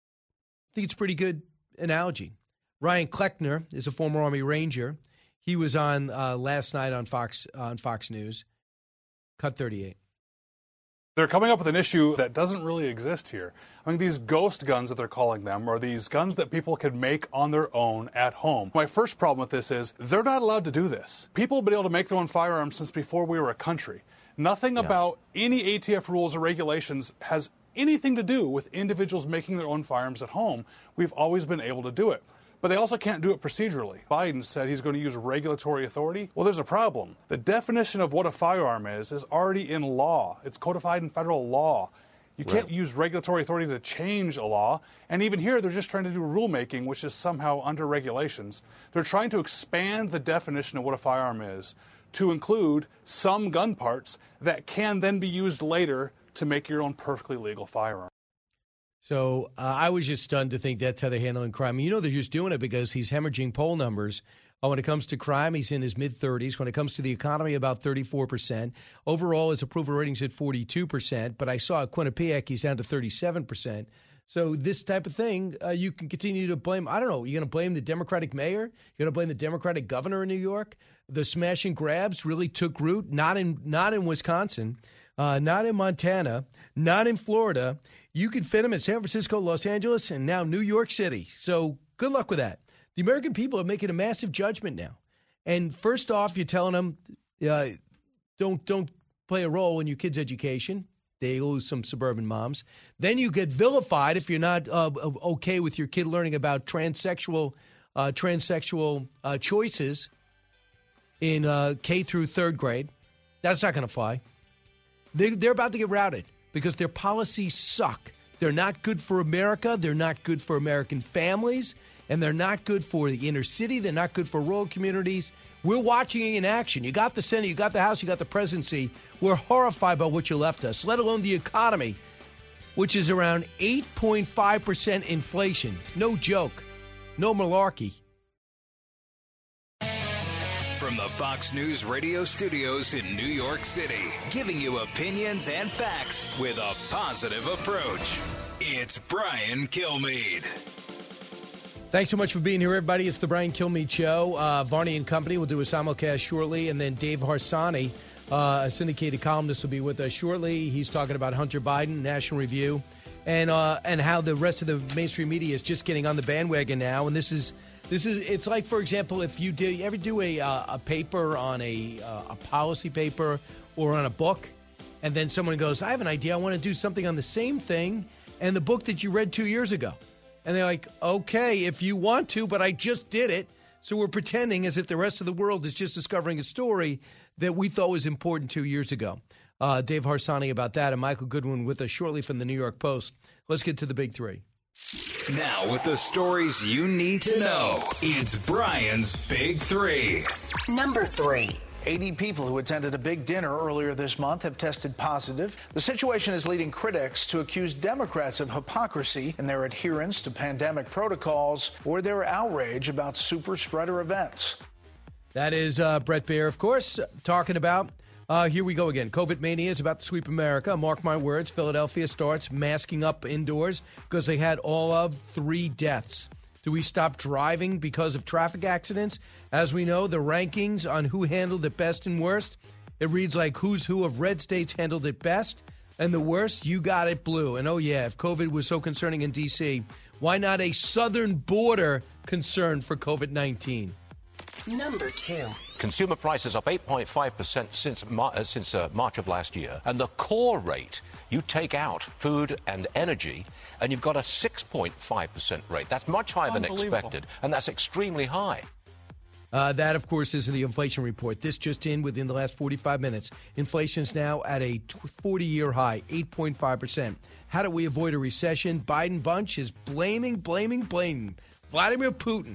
S6: I think it's a pretty good analogy. Ryan Kleckner is a former Army Ranger. He was on uh, last night on Fox on Fox News. Cut thirty-eight.
S1: They're coming up with an issue that doesn't really exist here. I mean, these ghost guns that they're calling them are these guns that people can make on their own at home. My first problem with this is they're not allowed to do this. People have been able to make their own firearms since before we were a country. Nothing yeah. about any A T F rules or regulations has anything to do with individuals making their own firearms at home. We've always been able to do it. But they also can't do it procedurally. Biden said he's going to use regulatory authority. Well, there's a problem. The definition of what a firearm is is already in law. It's codified in federal law. You can't right. use regulatory authority to change a law. And even here, they're just trying to do rulemaking, which is somehow under regulations. They're trying to expand the definition of what a firearm is to include some gun parts that can then be used later to make your own perfectly legal firearm.
S6: So uh, I was just stunned to think that's how they're handling crime. You know, they're just doing it because he's hemorrhaging poll numbers. Uh, when it comes to crime, he's in his mid-thirties. When it comes to the economy, about thirty-four percent. Overall, his approval rating's at forty-two percent. But I saw at Quinnipiac, he's down to thirty-seven percent. So this type of thing, uh, you can continue to blame. I don't know. You're going to blame the Democratic mayor? You're going to blame the Democratic governor in New York? The smash and grabs really took root, not in not in Wisconsin, uh, not in Montana, not in Florida. You can fit them in San Francisco, Los Angeles, and now New York City. So good luck with that. The American people are making a massive judgment now. And first off, you're telling them, uh, don't don't play a role in your kids' education. They lose some suburban moms. Then you get vilified if you're not uh, okay with your kid learning about transsexual uh, transsexual uh, choices in uh, K through third grade. That's not going to fly. They, they're about to get routed because their policies suck. They're not good for America. They're not good for American families. And they're not good for the inner city. They're not good for rural communities. We're watching it in action. You got the Senate, you got the House, you got the presidency. We're horrified by what you left us, let alone the economy, which is around eight point five percent inflation. No joke. No malarkey.
S5: From the Fox News radio studios in New York City, giving you opinions and facts with a positive approach. It's Brian Kilmeade.
S6: Thanks so much for being here, everybody. It's the Brian Kilmeade Show. Uh, Varney and Company will do a simulcast shortly, and then Dave Harsanyi, uh, a syndicated columnist, will be with us shortly. He's talking about Hunter Biden, National Review, and uh, and how the rest of the mainstream media is just getting on the bandwagon now. And this is this is it's like, for example, if you do you ever do a uh, a paper on a uh, a policy paper or on a book, and then someone goes, "I have an idea. I want to do something on the same thing and the book that you read two years ago." And they're like, okay, if you want to, but I just did it. So we're pretending as if the rest of the world is just discovering a story that we thought was important two years ago. Uh, Dave Harsanyi about that, and Michael Goodwin with us shortly from the New York Post. Let's get to the big three.
S5: Now with the stories you need to know, it's Brian's Big Three.
S7: Number three.
S8: eighty people who attended a big dinner earlier this month have tested positive. The situation is leading critics to accuse Democrats of hypocrisy in their adherence to pandemic protocols or their outrage about super spreader events.
S6: That is uh, Bret Baier, of course, talking about, uh, here we go again, COVID mania is about to sweep America. Mark my words, Philadelphia starts masking up indoors because they had all of three deaths. Do we stop driving because of traffic accidents? As we know, the rankings on who handled it best and worst, it reads like who's who of red states handled it best, and the worst, you got it blue. And oh yeah, if COVID was so concerning in D C, why not a southern border concern for COVID nineteen?
S7: Number two.
S9: Consumer prices up eight point five percent since Mar- uh, since uh, March of last year. And the core rate, you take out food and energy, and you've got a six point five percent rate. That's much higher than expected, and that's extremely high.
S6: Uh, that, of course, is the inflation report. This just in within the last forty-five minutes. Inflation's now at a forty-year high, eight point five percent. How do we avoid a recession? Biden bunch is blaming, blaming, blaming Vladimir Putin.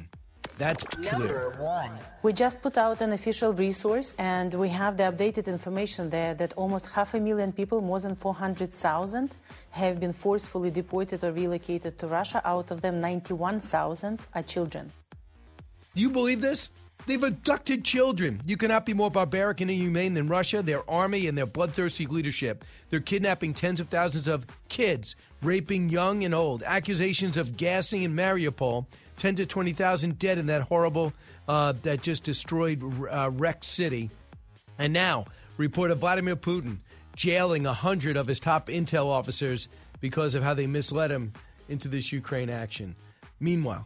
S6: That's clear.
S7: Number one.
S10: We just put out an official resource, and we have the updated information there that almost half a million people, more than four hundred thousand, have been forcefully deported or relocated to Russia. Out of them, ninety-one thousand are children.
S6: Do you believe this? They've abducted children. You cannot be more barbaric and inhumane than Russia, their army, and their bloodthirsty leadership. They're kidnapping tens of thousands of kids, raping young and old. Accusations of gassing in Mariupol. ten to twenty thousand dead in that horrible, uh, that just destroyed uh, wrecked city. And now, report of Vladimir Putin jailing one hundred of his top intel officers because of how they misled him into this Ukraine action. Meanwhile,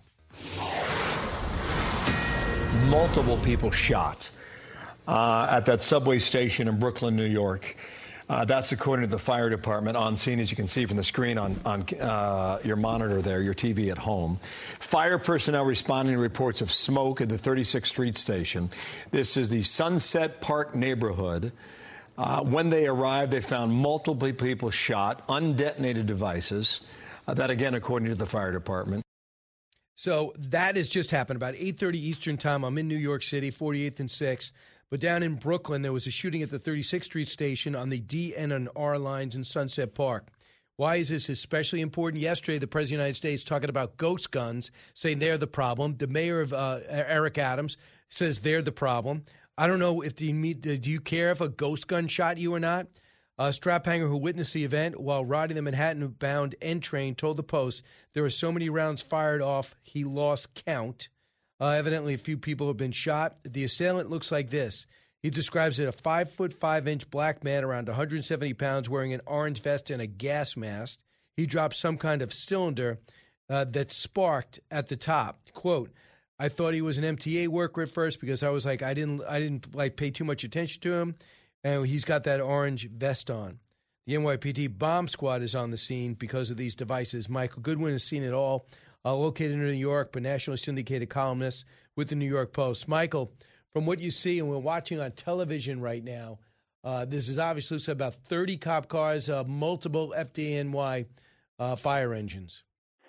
S2: multiple people shot uh, at that subway station in Brooklyn, New York. Uh, that's according to the fire department on scene, as you can see from the screen on, on uh, your monitor there, your T V at home. Fire personnel responding to reports of smoke at the thirty-sixth Street station. This is the Sunset Park neighborhood. Uh, when they arrived, they found multiple people shot, undetonated devices. Uh, that, again, according to the fire department.
S6: So that has just happened about eight thirty Eastern time. I'm in New York City, forty-eighth and sixth. But down in Brooklyn, there was a shooting at the thirty-sixth Street station on the D and R lines in Sunset Park. Why is this especially important? Yesterday, the President of the United States talking about ghost guns, saying they're the problem. The mayor of uh, Eric Adams says they're the problem. I don't know if do you, do you care if a ghost gun shot you or not? A strap hanger who witnessed the event while riding the Manhattan-bound N train told the Post there were so many rounds fired off he lost count. Uh, evidently, a few people have been shot. The assailant looks like this. He describes it a five foot five inch black man around one hundred seventy pounds wearing an orange vest and a gas mask. He dropped some kind of cylinder uh, that sparked at the top. Quote, I thought he was an M T A worker at first because I was like, I didn't, I didn't like pay too much attention to him. And he's got that orange vest on. The N Y P D bomb squad is on the scene because of these devices. Michael Goodwin has seen it all. Uh, located in New York, but nationally syndicated columnist with the New York Post. Michael, from what you see, and we're watching on television right now, uh, this is obviously about thirty cop cars, uh, multiple F D N Y uh, fire engines.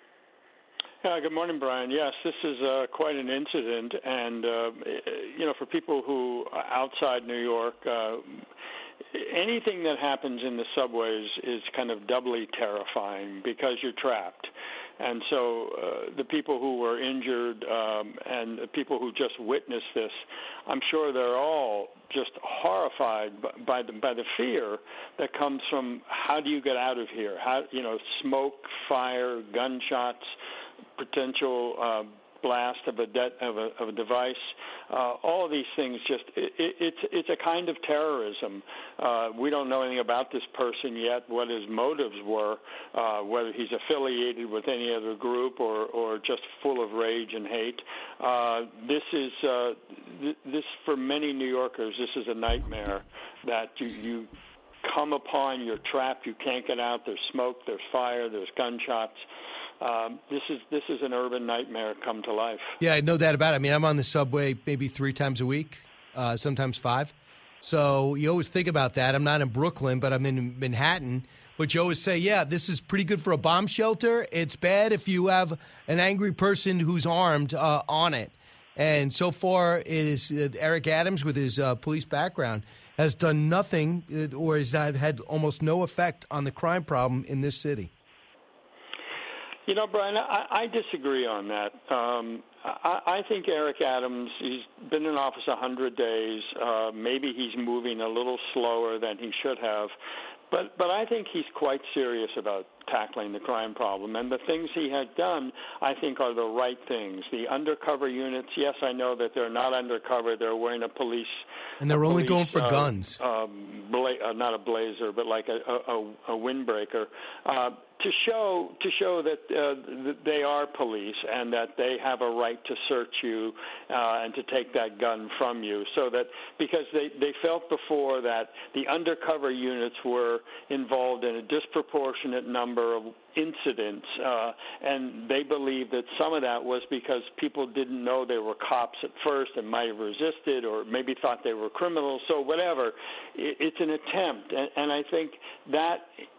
S22: Uh, good morning, Brian. Yes, this is uh, quite an incident, and uh, you know, for people who are outside New York, uh, anything that happens in the subways is kind of doubly terrifying because you're trapped. And so uh, the people who were injured um, and the people who just witnessed this, I'm sure they're all just horrified by the by the fear that comes from how do you get out of here? How you know, smoke, fire, gunshots, potential uh, blast of a de- of a of a device. Uh, all of these things just it, it, it's it's a kind of terrorism. Uh, we don't know anything about this person yet, what his motives were, uh, whether he's affiliated with any other group or, or just full of rage and hate. Uh, this is uh, th- this for many New Yorkers. This is a nightmare that you, you come upon. You're trapped. You can't get out. There's smoke. There's fire. There's gunshots. Um, this is this is an urban nightmare come to life.
S6: Yeah, no doubt about it. I mean, I'm on the subway maybe three times a week, uh, sometimes five. So you always think about that. I'm not in Brooklyn, but I'm in Manhattan. But you always say, yeah, this is pretty good for a bomb shelter. It's bad if you have an angry person who's armed uh, on it. And so far, it is uh, Eric Adams, with his uh, police background, has done nothing uh, or has not had almost no effect on the crime problem in this city.
S22: You know, Brian, I, I disagree on that. Um, I, I think Eric Adams, he's been in office one hundred days. Uh, maybe he's moving a little slower than he should have. But but I think he's quite serious about tackling the crime problem. And the things he has done, I think, are the right things. The undercover units, yes, I know that they're not undercover. They're wearing a police
S6: And they're only
S22: police,
S6: going for
S22: uh,
S6: guns.
S22: Um, bla- uh, not a blazer, but like a, a, a windbreaker. Uh, to show to show that uh, they are police and that they have a right to search you uh, and to take that gun from you, so that because they, they felt before that the undercover units were involved in a disproportionate number of incidents, uh, and they believed that some of that was because people didn't know they were cops at first and might have resisted or maybe thought they were criminals. So whatever, it, it's an attempt, and, and I think that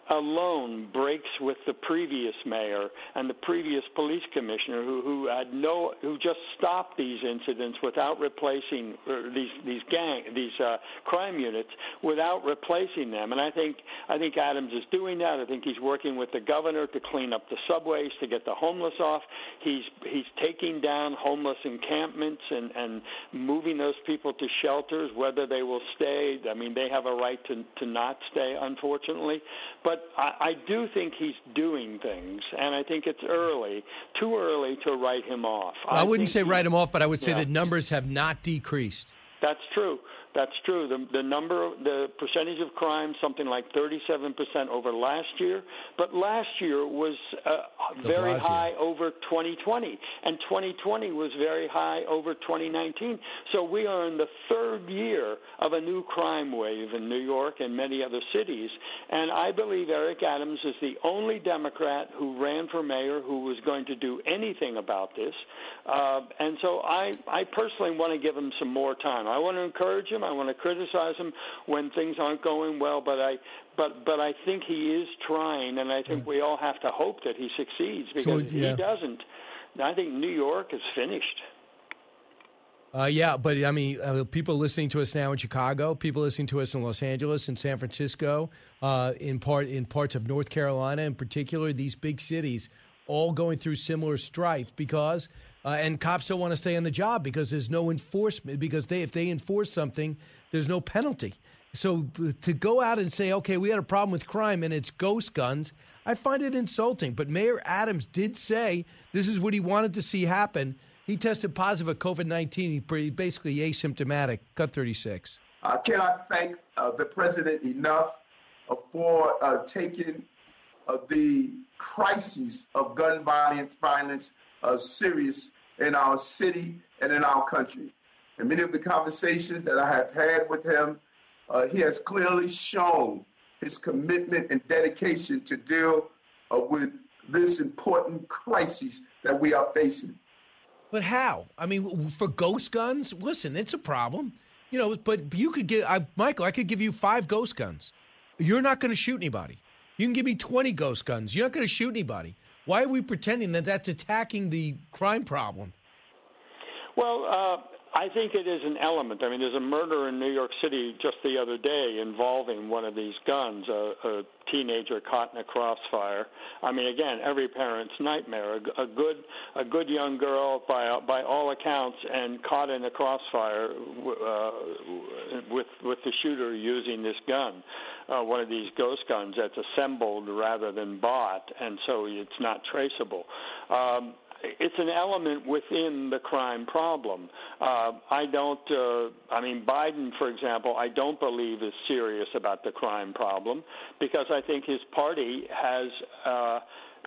S22: alone breaks with the previous mayor and the previous police commissioner who, who had no who just stopped these incidents without replacing uh, these these gang these uh, crime units without replacing them. And I think I think Adams is doing that. I think he's working with the governor to clean up the subways, to get the homeless off. He's he's taking down homeless encampments and, and moving those people to shelters, whether they will stay. I mean, they have a right to, to not stay, unfortunately. But I, I do think he's doing things, and I think it's early, too early to write him off.
S6: I, I wouldn't say
S22: he,
S6: write him off, but I would say
S22: yeah.
S6: that numbers have not decreased.
S22: That's true. That's true. The, the number, the percentage of crime, something like thirty-seven percent over last year. But last year was uh, very high over twenty twenty, and twenty twenty was very high over twenty nineteen. So we are in the third year of a new crime wave in New York and many other cities. And I believe Eric Adams is the only Democrat who ran for mayor who was going to do anything about this. Uh, and so I, I personally want to give him some more time. I want to encourage him. I want to criticize him when things aren't going well, but I, but but I think he is trying, and I think we all have to hope that he succeeds, because
S6: So,
S22: if
S6: yeah.
S22: he doesn't, I think New York is finished.
S6: Uh, yeah, but I mean, uh, people listening to us now in Chicago, people listening to us in Los Angeles, in San Francisco, uh, in part in parts of North Carolina, in particular, these big cities, all going through similar strife because, uh, and cops don't want to stay on the job because there's no enforcement. Because they, if they enforce something, there's no penalty. So to go out and say, okay, we had a problem with crime and it's ghost guns, I find it insulting. But Mayor Adams did say this is what he wanted to see happen. He tested positive for COVID nineteen. He's basically asymptomatic. Cut thirty-six.
S3: I cannot thank uh, the president enough uh, for uh, taking uh, the crises of gun violence, violence uh, serious in our city and in our country. And many of the conversations that I have had with him, uh, he has clearly shown his commitment and dedication to deal uh, with this important crisis that we are facing.
S6: But how? I mean, for ghost guns, listen, it's a problem. You know, but you could give, I, Michael, I could give you five ghost guns. You're not going to shoot anybody. You can give me twenty ghost guns. You're not going to shoot anybody. Why are we pretending that that's attacking the crime problem?
S22: Well, uh, I think it is an element. I mean, there's a murder in New York City just the other day involving one of these guns, a, a teenager caught in a crossfire. I mean, again, every parent's nightmare. A, a good, a good young girl, by by all accounts, and caught in a crossfire uh, with with the shooter using this gun, uh, one of these ghost guns that's assembled rather than bought, and so it's not traceable. Um, It's an element within the crime problem. Uh, I don't, uh, I mean, Biden, for example, I don't believe is serious about the crime problem because I think his party has uh, uh,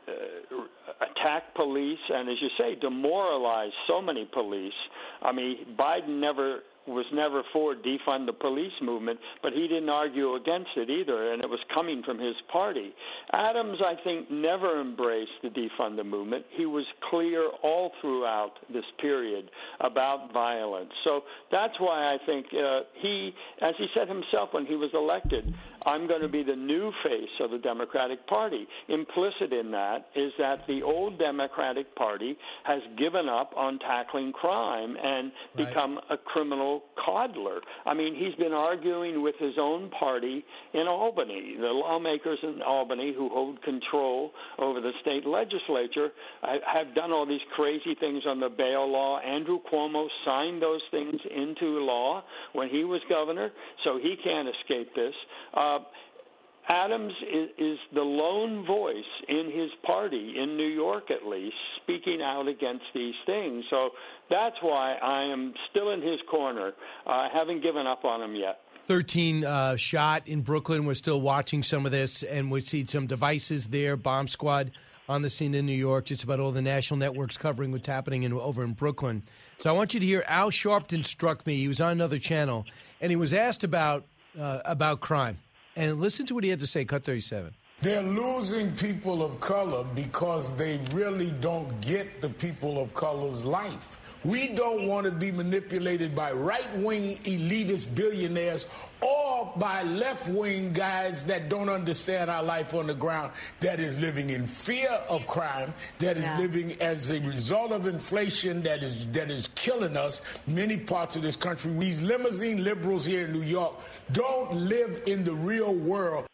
S22: attacked police and, as you say, demoralized so many police. I mean, Biden never was never for defund the police movement, but he didn't argue against it either, and it was coming from his party. Adams, I think, never embraced the defund the movement. He was clear all throughout this period about violence. So that's why I think uh, he, as he said himself when he was elected, I'm going to be the new face of the Democratic Party. Implicit in that is that the old Democratic Party has given up on tackling crime and
S6: Right.
S22: become a criminal coddler. I mean, he's been arguing with his own party in Albany. The lawmakers in Albany who hold control over the state legislature have done all these crazy things on the bail law. Andrew Cuomo signed those things into law when he was governor, so he can't escape this. Uh, Adams is, is the lone voice in his party, in New York at least, speaking out against these things. So that's why I am still in his corner. Uh, I haven't given up on him yet.
S6: thirteen uh, shot in Brooklyn. We're still watching some of this, and we see some devices there. Bomb squad on the scene in New York. Just about all the national networks covering what's happening in, over in Brooklyn. So I want you to hear Al Sharpton struck me. He was on another channel, and he was asked about uh, about crime. And listen to what he had to say, cut thirty-seven.
S21: They're losing people of color because they really don't get the people of color's life. We don't want to be manipulated by right-wing elitist billionaires or taught by left-wing guys that don't understand our life on the ground, that is living in fear of crime, that is yeah. living as a result of inflation that is that is killing us, many parts of this country. These limousine liberals here in New York don't live in the real world.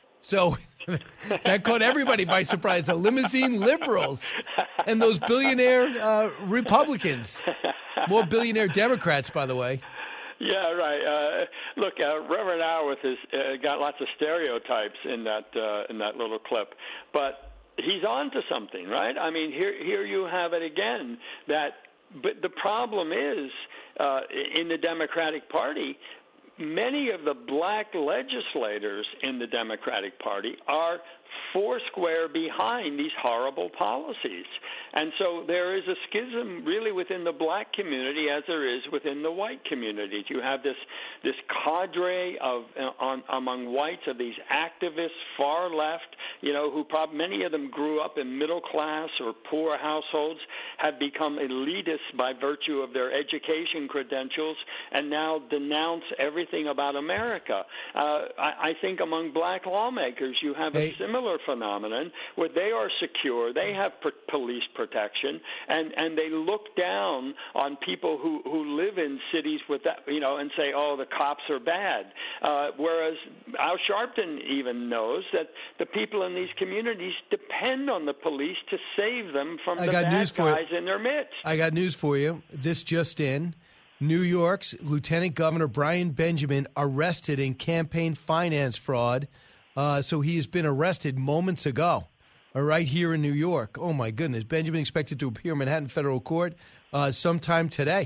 S6: So that caught everybody by surprise. The limousine liberals and those billionaire uh, Republicans. More billionaire Democrats, by the way.
S22: Yeah, right. Uh, look, uh, Reverend Howarth has uh, got lots of stereotypes in that uh, in that little clip, but he's on to something, right? I mean, here here you have it again. That, but the problem is uh, in the Democratic Party, many of the black legislators in the Democratic Party are foursquare behind these horrible policies. And so there is a schism really within the black community as there is within the white communities. You have this this cadre of uh, on, among whites of these activists, far left, you know, who probably many of them grew up in middle class or poor households, have become elitists by virtue of their education credentials, and now denounce everything about America. Uh, I, I think among black lawmakers, you have a similar phenomenon where they are secure, they have pr- police protection, and, and they look down on people who, who live in cities with that, you know, and say, oh, the cops are bad. Uh, whereas Al Sharpton even knows that the people in these communities depend on the police to save them from
S6: I
S22: the
S6: got
S22: bad
S6: news for
S22: guys
S6: you.
S22: in their midst.
S6: I got news for you. This just in. New York's Lieutenant Governor Brian Benjamin arrested in campaign finance fraud. Uh, so he has been arrested moments ago, uh, right here in New York. Oh, my goodness. Benjamin expected to appear in Manhattan federal court uh, sometime today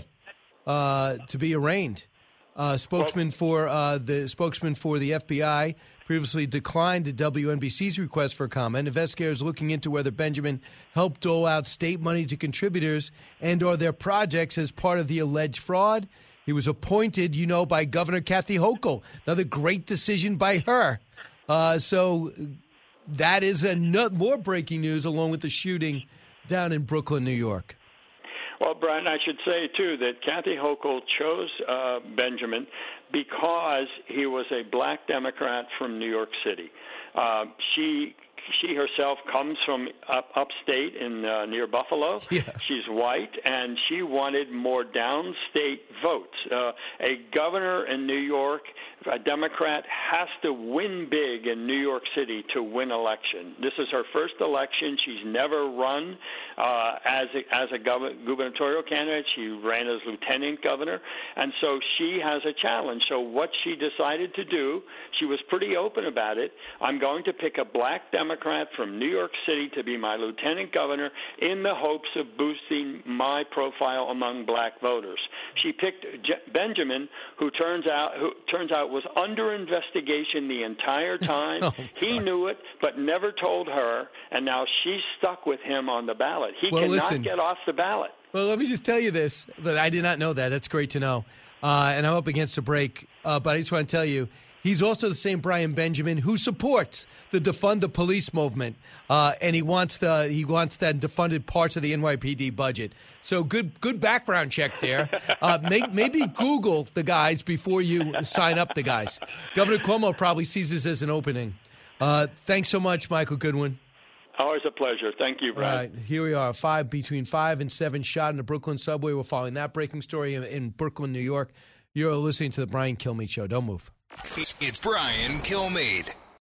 S6: uh, to be arraigned. Uh, spokesman for uh, the spokesman for the F B I previously declined the W N B C's request for comment. Investigators looking into whether Benjamin helped dole out state money to contributors and or their projects as part of the alleged fraud. He was appointed, you know, by Governor Kathy Hochul. Another great decision by her. Uh, so that is a nut, more breaking news along with the shooting down in Brooklyn, New York.
S22: Well, Brian, I should say, too, that Kathy Hochul chose uh, Benjamin because he was a black Democrat from New York City. Uh, she she herself comes from up, upstate in uh, near Buffalo.
S6: Yeah.
S22: She's white, and she wanted more downstate votes. Uh, a governor in New York, a Democrat, has to win big in New York City to win election. This is her first election. She's never run uh, as a, as a gov- gubernatorial candidate. She ran as lieutenant governor, and so she has a challenge. So what she decided to do, she was pretty open about it. I'm going to pick a black Democrat from New York City to be my lieutenant governor in the hopes of boosting my profile among black voters. She picked Je- Benjamin, who turns out who turns out was under investigation the entire time. oh, he knew it, but never told her, and now she's stuck with him on the ballot. He
S6: well,
S22: cannot
S6: listen,
S22: get off the ballot.
S6: Well, let me just tell you this, that I did not know that. That's great to know. Uh, and I'm up against a break, uh, but I just want to tell you, he's also the same Brian Benjamin who supports the defund the police movement, uh, and he wants the he wants that defunded parts of the N Y P D budget. So good good background check there. Uh, may, maybe Google the guys before you sign up the guys. Governor Cuomo probably sees this as an opening. Uh, thanks so much, Michael Goodwin.
S22: Always a pleasure. Thank you, Brian.
S6: All right, here we are, five between five and seven shot in the Brooklyn subway. We're following that breaking story in, in Brooklyn, New York. You're listening to the Brian Kilmeade Show. Don't move.
S5: It's Brian Kilmeade.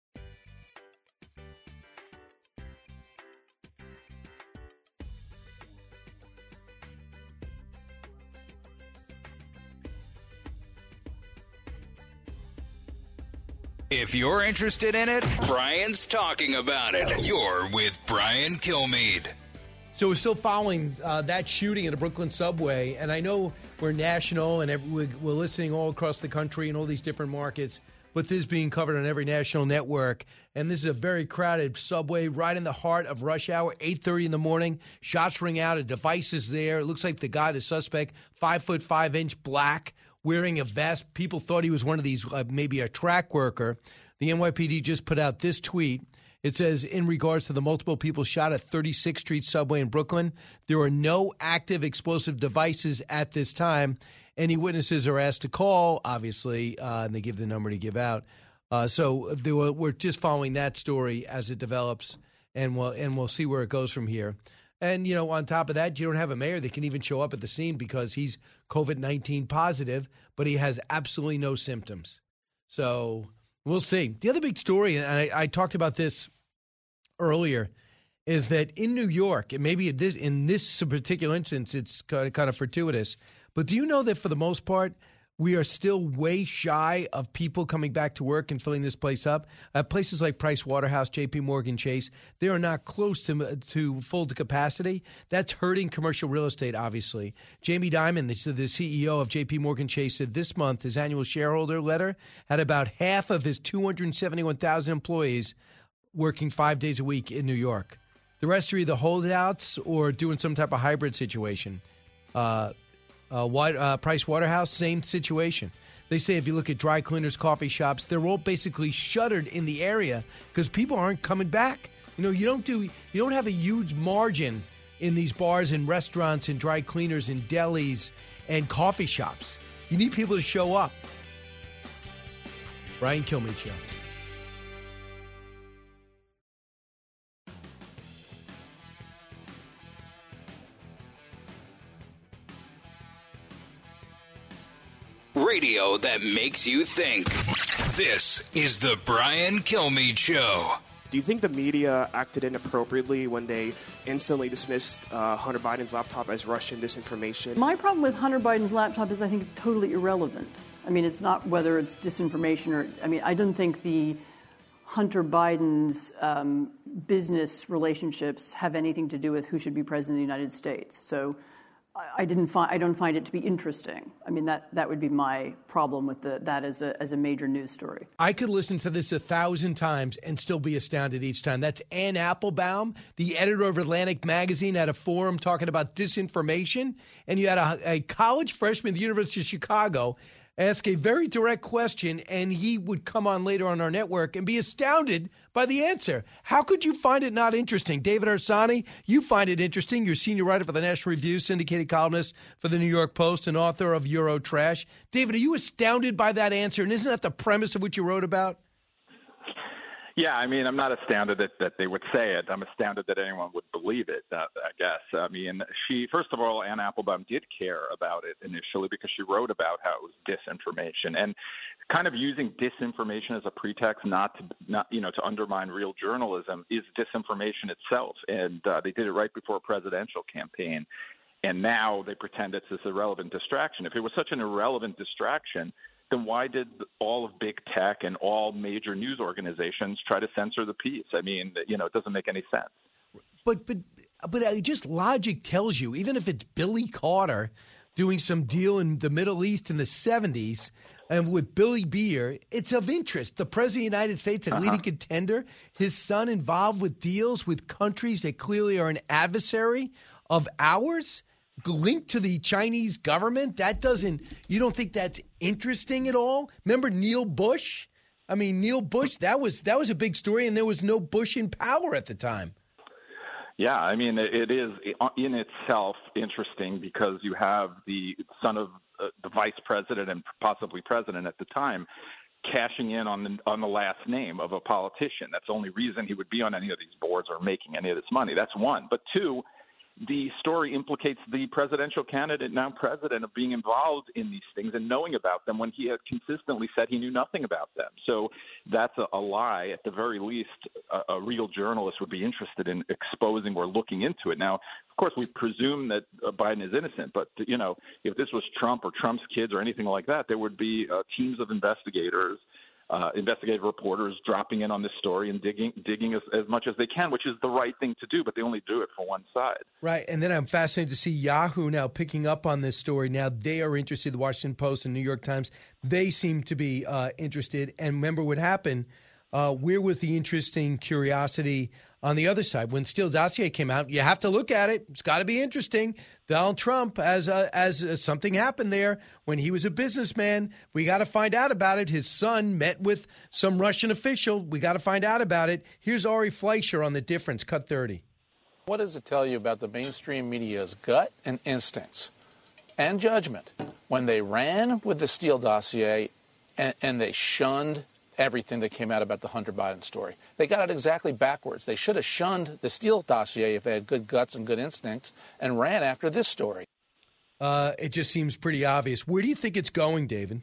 S5: If you're interested in it, Brian's talking about it. You're with Brian Kilmeade.
S6: So we're still following uh, that shooting in the Brooklyn subway, and I know we're national and every, we're listening all across the country in all these different markets, but this is being covered on every national network, and this is a very crowded subway right in the heart of rush hour, eight thirty in the morning. Shots ring out, a device is there. It looks like the guy, the suspect, five foot five inch black, wearing a vest. People thought he was one of these, uh, maybe a track worker. The N Y P D just put out this tweet. It says, in regards to the multiple people shot at thirty-sixth Street subway in Brooklyn, there are no active explosive devices at this time. Any witnesses are asked to call, obviously, uh, and they give the number to give out. Uh, so they were, we're just following that story as it develops, and we'll, and we'll see where it goes from here. And, you know, on top of that, you don't have a mayor that can even show up at the scene because he's COVID nineteen positive, but he has absolutely no symptoms. So we'll see. The other big story, and I, I talked about this earlier, is that in New York, and maybe in this, in this particular instance, it's kind of, kind of fortuitous, but do you know that for the most part, we are still way shy of people coming back to work and filling this place up? Uh, places like Price Waterhouse, J P Morgan Chase, they are not close to to full to capacity. That's hurting commercial real estate, obviously. Jamie Dimon, the, the C E O of J P Morgan Chase, said this month his annual shareholder letter had about half of his two hundred seventy-one thousand employees working five days a week in New York. The rest are either holdouts or doing some type of hybrid situation. Uh Uh, White, uh, Price Waterhouse, same situation. They say if you look at dry cleaners, coffee shops, they're all basically shuttered in the area because people aren't coming back. You know, you don't do, you don't have a huge margin in these bars and restaurants and dry cleaners and delis and coffee shops. You need people to show up. Brian Kilmeade Show.
S5: Radio that makes you think. This is the Brian Kilmeade Show.
S4: Do you think the media acted inappropriately when they instantly dismissed uh, Hunter Biden's laptop as Russian disinformation?
S12: My problem with Hunter Biden's laptop is I think totally irrelevant. I mean, it's not whether it's disinformation or, I mean, I don't think the Hunter Biden's um, business relationships have anything to do with who should be president of the United States. So I didn't find. I don't find it to be interesting. I mean, that, that would be my problem with the, that as a as a major news story.
S6: I could listen to this a thousand times and still be astounded each time. That's Ann Applebaum, the editor of Atlantic Magazine, at a forum talking about disinformation, and you had a, a college freshman at the University of Chicago ask a very direct question, and he would come on later on our network and be astounded by the answer. How could you find it not interesting? David Arsani, you find it interesting. You're senior writer for the National Review, syndicated columnist for the New York Post, and author of Eurotrash. David, are you astounded by that answer? And isn't that the premise of what you wrote about?
S23: Yeah, I mean, I'm not astounded that, that they would say it. I'm astounded that anyone would believe it, uh, I guess. I mean, she, first of all, Ann Applebaum did care about it initially because she wrote about how it was disinformation. And kind of using disinformation as a pretext not to, not, you know, to undermine real journalism is disinformation itself. And uh, they did it right before a presidential campaign. And now they pretend it's this irrelevant distraction. If it was such an irrelevant distraction, then why did all of big tech and all major news organizations try to censor the piece? I mean, you know, it doesn't make any sense.
S6: But but but just logic tells you, even if it's Billy Carter doing some deal in the Middle East in the seventies and with Billy Beer, it's of interest. The president of the United States, a uh-huh. leading contender, his son involved with deals with countries that clearly are an adversary of ours, linked to the Chinese government. That doesn't, you don't think that's interesting at all? Remember Neil Bush? I mean, Neil Bush, that was that was a big story, and there was no Bush in power at the time.
S23: Yeah, I mean, it is in itself interesting because you have the son of uh, the vice president and possibly president at the time cashing in on the, on the last name of a politician. That's the only reason he would be on any of these boards or making any of this money. That's one. But two, the story implicates the presidential candidate, now president, of being involved in these things and knowing about them when he had consistently said he knew nothing about them. So that's a, a lie. At the very least, a, a real journalist would be interested in exposing or looking into it. Now, of course, we presume that uh, Biden is innocent, but, you know, if this was Trump or Trump's kids or anything like that, there would be uh, teams of investigators, Uh, investigative reporters dropping in on this story and digging digging as, as much as they can, which is the right thing to do, but they only do it for one side.
S6: Right, and then I'm fascinated to see Yahoo now picking up on this story. Now they are interested, the Washington Post and New York Times, they seem to be uh, interested. And remember what happened Uh, where was the interesting curiosity on the other side? When Steele dossier came out, you have to look at it. It's got to be interesting. Donald Trump, as a, as a, something happened there when he was a businessman, we got to find out about it. His son met with some Russian official. We got to find out about it. Here's Ari Fleischer on the difference. Cut thirty.
S11: What does it tell you about the mainstream media's gut and instincts and judgment when they ran with the Steele dossier and, and they shunned everything that came out about the Hunter Biden story? They got it exactly backwards. They should have shunned the Steele dossier if they had good guts and good instincts and ran after this story.
S6: Uh, it just seems pretty obvious. Where do you think it's going, David?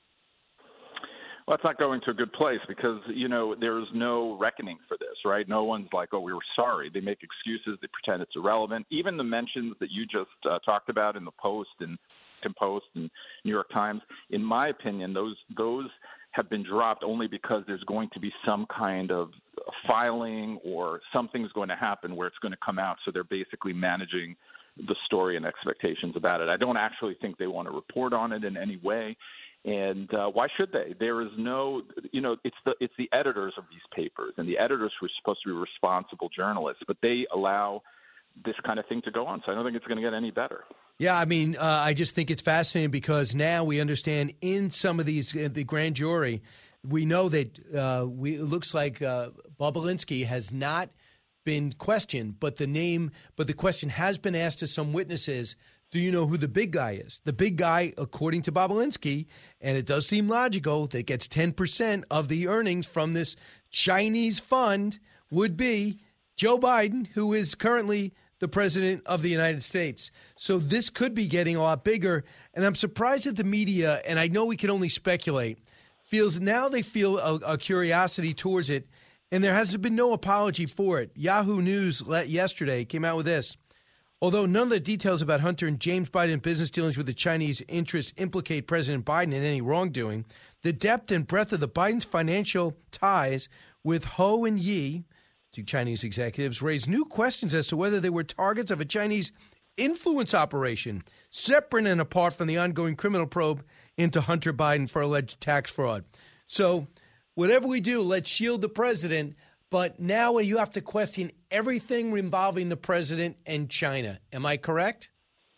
S23: Well, it's not going to a good place because, you know, there's no reckoning for this, right? No one's like, oh, we were sorry. They make excuses. They pretend it's irrelevant. Even the mentions that you just uh, talked about in the Post and Post and New York Times, in my opinion, those those have been dropped only because there's going to be some kind of filing or something's going to happen where it's going to come out. So they're basically managing the story and expectations about it. I don't actually think they want to report on it in any way. And uh, why should they? There is no, you know, it's the it's the editors of these papers, and the editors who are supposed to be responsible journalists, but they allow this kind of thing to go on. So I don't think it's going to get any better.
S6: Yeah, I mean, uh, I just think it's fascinating because now we understand in some of these, uh, the grand jury, we know that uh, we, it looks like uh, Bobulinski has not been questioned, but the name, but the question has been asked to some witnesses. Do you know who the big guy is? The big guy, according to Bobulinski, and it does seem logical, that gets ten percent of the earnings from this Chinese fund would be Joe Biden, who is currently the president of the United States. So this could be getting a lot bigger. And I'm surprised that the media, and I know we can only speculate, feels now they feel a, a curiosity towards it, and there has been no apology for it. Yahoo News let, yesterday came out with this. Although none of the details about Hunter and James Biden business dealings with the Chinese interests implicate President Biden in any wrongdoing, the depth and breadth of the Biden's financial ties with Ho and Yi, two Chinese executives, raised new questions as to whether they were targets of a Chinese influence operation, separate and apart from the ongoing criminal probe into Hunter Biden for alleged tax fraud. So whatever we do, let's shield the president. But now you have to question everything involving the president and China. Am I correct?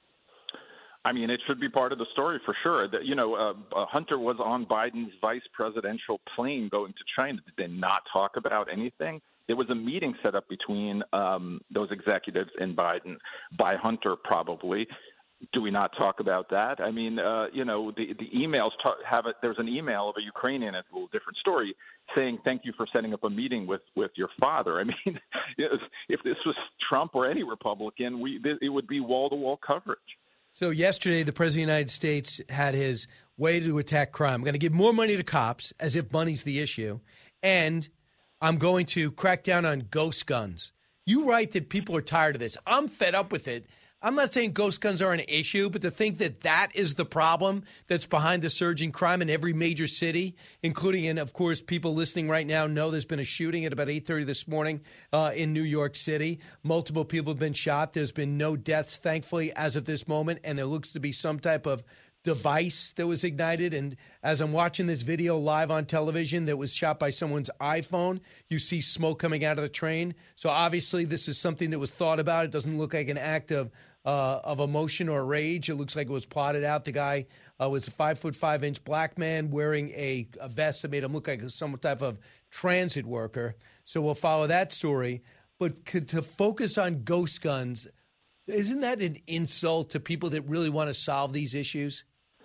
S23: I mean, it should be part of the story for sure. That, you know, uh, uh, Hunter was on Biden's vice presidential plane going to China. Did they not talk about anything? There was a meeting set up between um, those executives and Biden by Hunter, probably. Do we not talk about that? I mean, uh, you know, the, the emails ta- have it. There's an email of a Ukrainian, it's a little different story, saying thank you for setting up a meeting with, with your father. I mean, if this was Trump or any Republican, we it would be wall-to-wall coverage.
S6: So yesterday, the president of the United States had his way to attack crime. I'm going to give more money to cops, as if money's the issue, and I'm going to crack down on ghost guns. You write that people are tired of this. I'm fed up with it. I'm not saying ghost guns are an issue, but to think that that is the problem that's behind the surge in crime in every major city, including, and of course, people listening right now know there's been a shooting at about eight thirty this morning uh, in New York City. Multiple people have been shot. There's been no deaths, thankfully, as of this moment, and there looks to be some type of device that was ignited. And as I'm watching this video live on television that was shot by someone's iPhone, you see smoke coming out of the train. So obviously this is something that was thought about. It doesn't look like an act of uh, of emotion or rage. It looks like it was plotted out. The guy uh, was a five foot five inch black man wearing a, a vest that made him look like some type of transit worker. So we'll follow that story. But could, to focus on ghost guns, isn't that an insult to people that really want to solve these issues?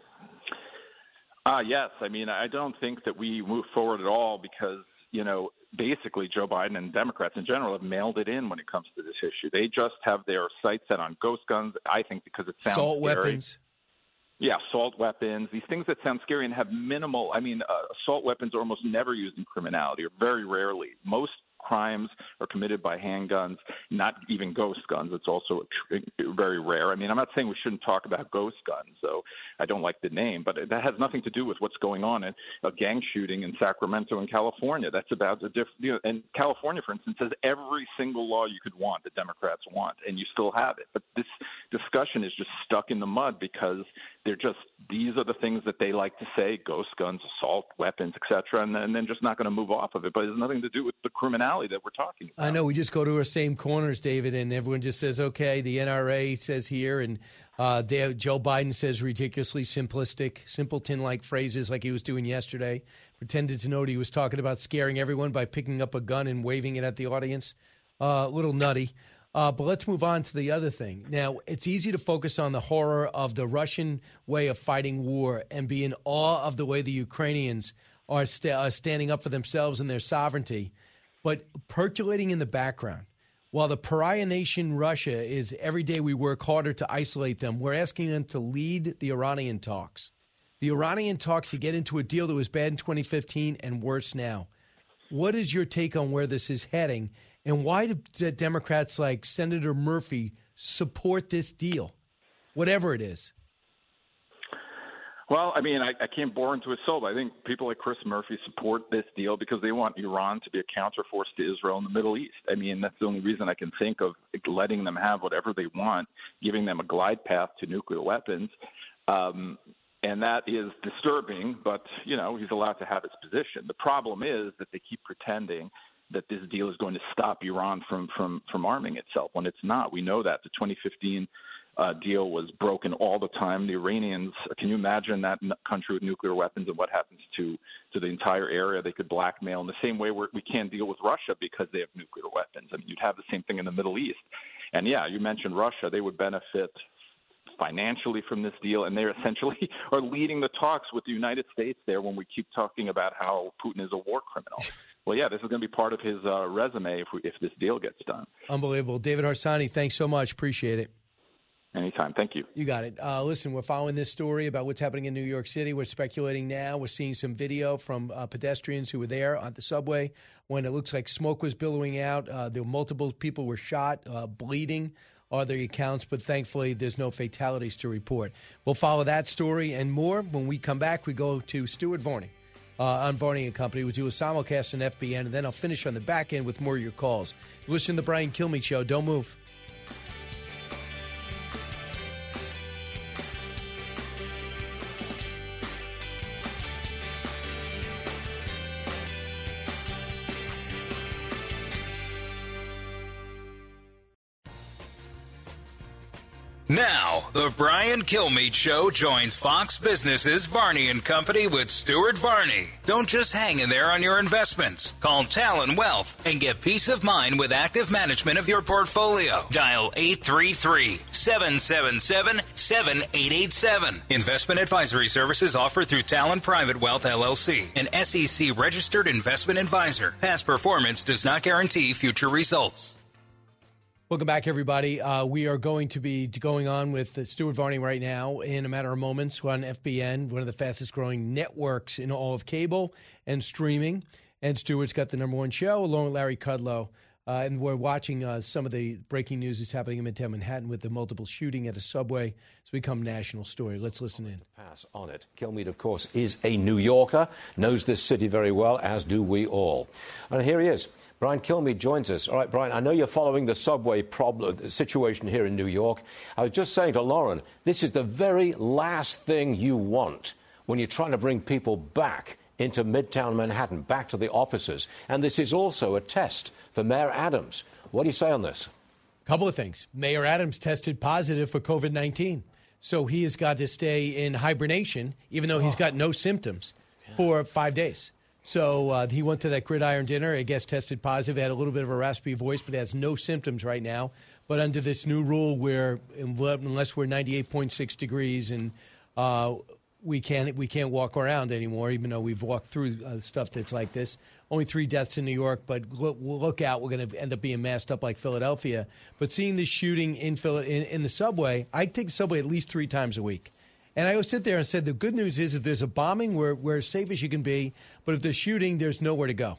S23: Uh, yes. I mean, I don't think that we move forward at all because, you know, basically Joe Biden and Democrats in general have mailed it in when it comes to this issue. They just have their sights set on ghost guns, I think, because it sounds
S6: Assault
S23: scary.
S6: weapons.
S23: Yeah, assault weapons, these things that sound scary and have minimal, I mean, uh, assault weapons are almost never used in criminality or very rarely. Most crimes are committed by handguns, not even ghost guns. It's also very rare. I mean, I'm not saying we shouldn't talk about ghost guns, though I don't like the name, but that has nothing to do with what's going on in a gang shooting in Sacramento in California. That's about the different, you know, and California, for instance, has every single law you could want, the Democrats want, and you still have it. But this discussion is just stuck in the mud because they're just, these are the things that they like to say, ghost guns, assault weapons, et cetera, and then, and then just not going to move off of it. But it has nothing to do with the criminality that we're talking about.
S6: I know. We just go to our same corners, David, and everyone just says, okay, the N R A says here, and uh, they, Joe Biden says ridiculously simplistic, simpleton-like phrases like he was doing yesterday, pretended to know what he was talking about, scaring everyone by picking up a gun and waving it at the audience. Uh, a little nutty. Uh, but let's move on to the other thing. Now, it's easy to focus on the horror of the Russian way of fighting war and be in awe of the way the Ukrainians are, st- are standing up for themselves and their sovereignty. But percolating in the background, while the pariah nation Russia is every day we work harder to isolate them, we're asking them to lead the Iranian talks. The Iranian talks to get into a deal that was bad in twenty fifteen and worse now. What is your take on where this is heading? And why do Democrats like Senator Murphy support this deal, whatever it is?
S23: Well, I mean, I, I can't bore into a soul, but I think people like Chris Murphy support this deal because they want Iran to be a counterforce to Israel in the Middle East. I mean, that's the only reason I can think of letting them have whatever they want, giving them a glide path to nuclear weapons. Um, and that is disturbing, but, you know, he's allowed to have his position. The problem is that they keep pretending that this deal is going to stop Iran from, from, from arming itself when it's not. We know that. The twenty fifteen uh, deal was broken all the time. The Iranians, can you imagine that country with nuclear weapons and what happens to, to the entire area? They could blackmail in the same way we're, we can't deal with Russia because they have nuclear weapons. I mean, you'd have the same thing in the Middle East. And, yeah, you mentioned Russia. They would benefit financially from this deal, and they essentially are leading the talks with the United States there when we keep talking about how Putin is a war criminal. Well, yeah, this is going to be part of his uh, resume if, we, if this deal gets done.
S6: Unbelievable. David Harsanyi, thanks so much. Appreciate it.
S23: Anytime. Thank you.
S6: You got it. Uh, listen, we're following this story about what's happening in New York City. We're speculating now. We're seeing some video from uh, pedestrians who were there on the subway when it looks like smoke was billowing out. Uh, there were multiple people were shot, uh, bleeding are the accounts, but thankfully there's no fatalities to report. We'll follow that story and more. When we come back, we go to Stuart Varney. Uh, on Varney and Company. We'll do a simulcast on F B N, and then I'll finish on the back end with more of your calls. Listen to the Brian Kilmeade Show. Don't move.
S5: Now, the Brian Kilmeade Show joins Fox Business's Varney and Company with Stuart Varney. Don't just hang in there on your investments. Call Talon Wealth and get peace of mind with active management of your portfolio. Dial eight three three, seven seven seven, seven eight eight seven. Investment advisory services offered through Talon Private Wealth, L L C, an S E C-registered investment advisor. Past performance does not guarantee future results.
S6: Welcome back, everybody. Uh, we are going to be going on with uh, Stuart Varney right now in a matter of moments. We're on F B N, one of the fastest-growing networks in all of cable and streaming. And Stuart's got the number one show, along with Larry Kudlow. Uh, and we're watching uh, some of the breaking news that's happening in Midtown Manhattan with the multiple shooting at a subway. It's become a national story. Let's listen in.
S9: Pass on it. Kilmeade, of course, is a New Yorker, knows this city very well, as do we all. And here he is. Brian Kilmeade joins us. All right, Brian, I know you're following the subway problem, the situation here in New York. I was just saying to Lauren, this is the very last thing you want when you're trying to bring people back into Midtown Manhattan, back to the offices. And this is also a test for Mayor Adams. What do you say on this?
S6: A couple of things. Mayor Adams tested positive for COVID nineteen. So he has got to stay in hibernation, even though he's got no symptoms, yeah. for five days. So uh, he went to that gridiron dinner, I guess tested positive, had a little bit of a raspy voice, but has no symptoms right now. But under this new rule where unless we're ninety-eight point six degrees and uh, we can't we can't walk around anymore, even though we've walked through uh, stuff that's like this. Only three deaths in New York, but look, look out, we're going to end up being masked up like Philadelphia. But seeing this shooting in, Phil- in, in the subway, I take the subway at least three times a week. And I always sit there and said the good news is if there's a bombing, we're, we're as safe as you can be. But if there's shooting, there's nowhere to go.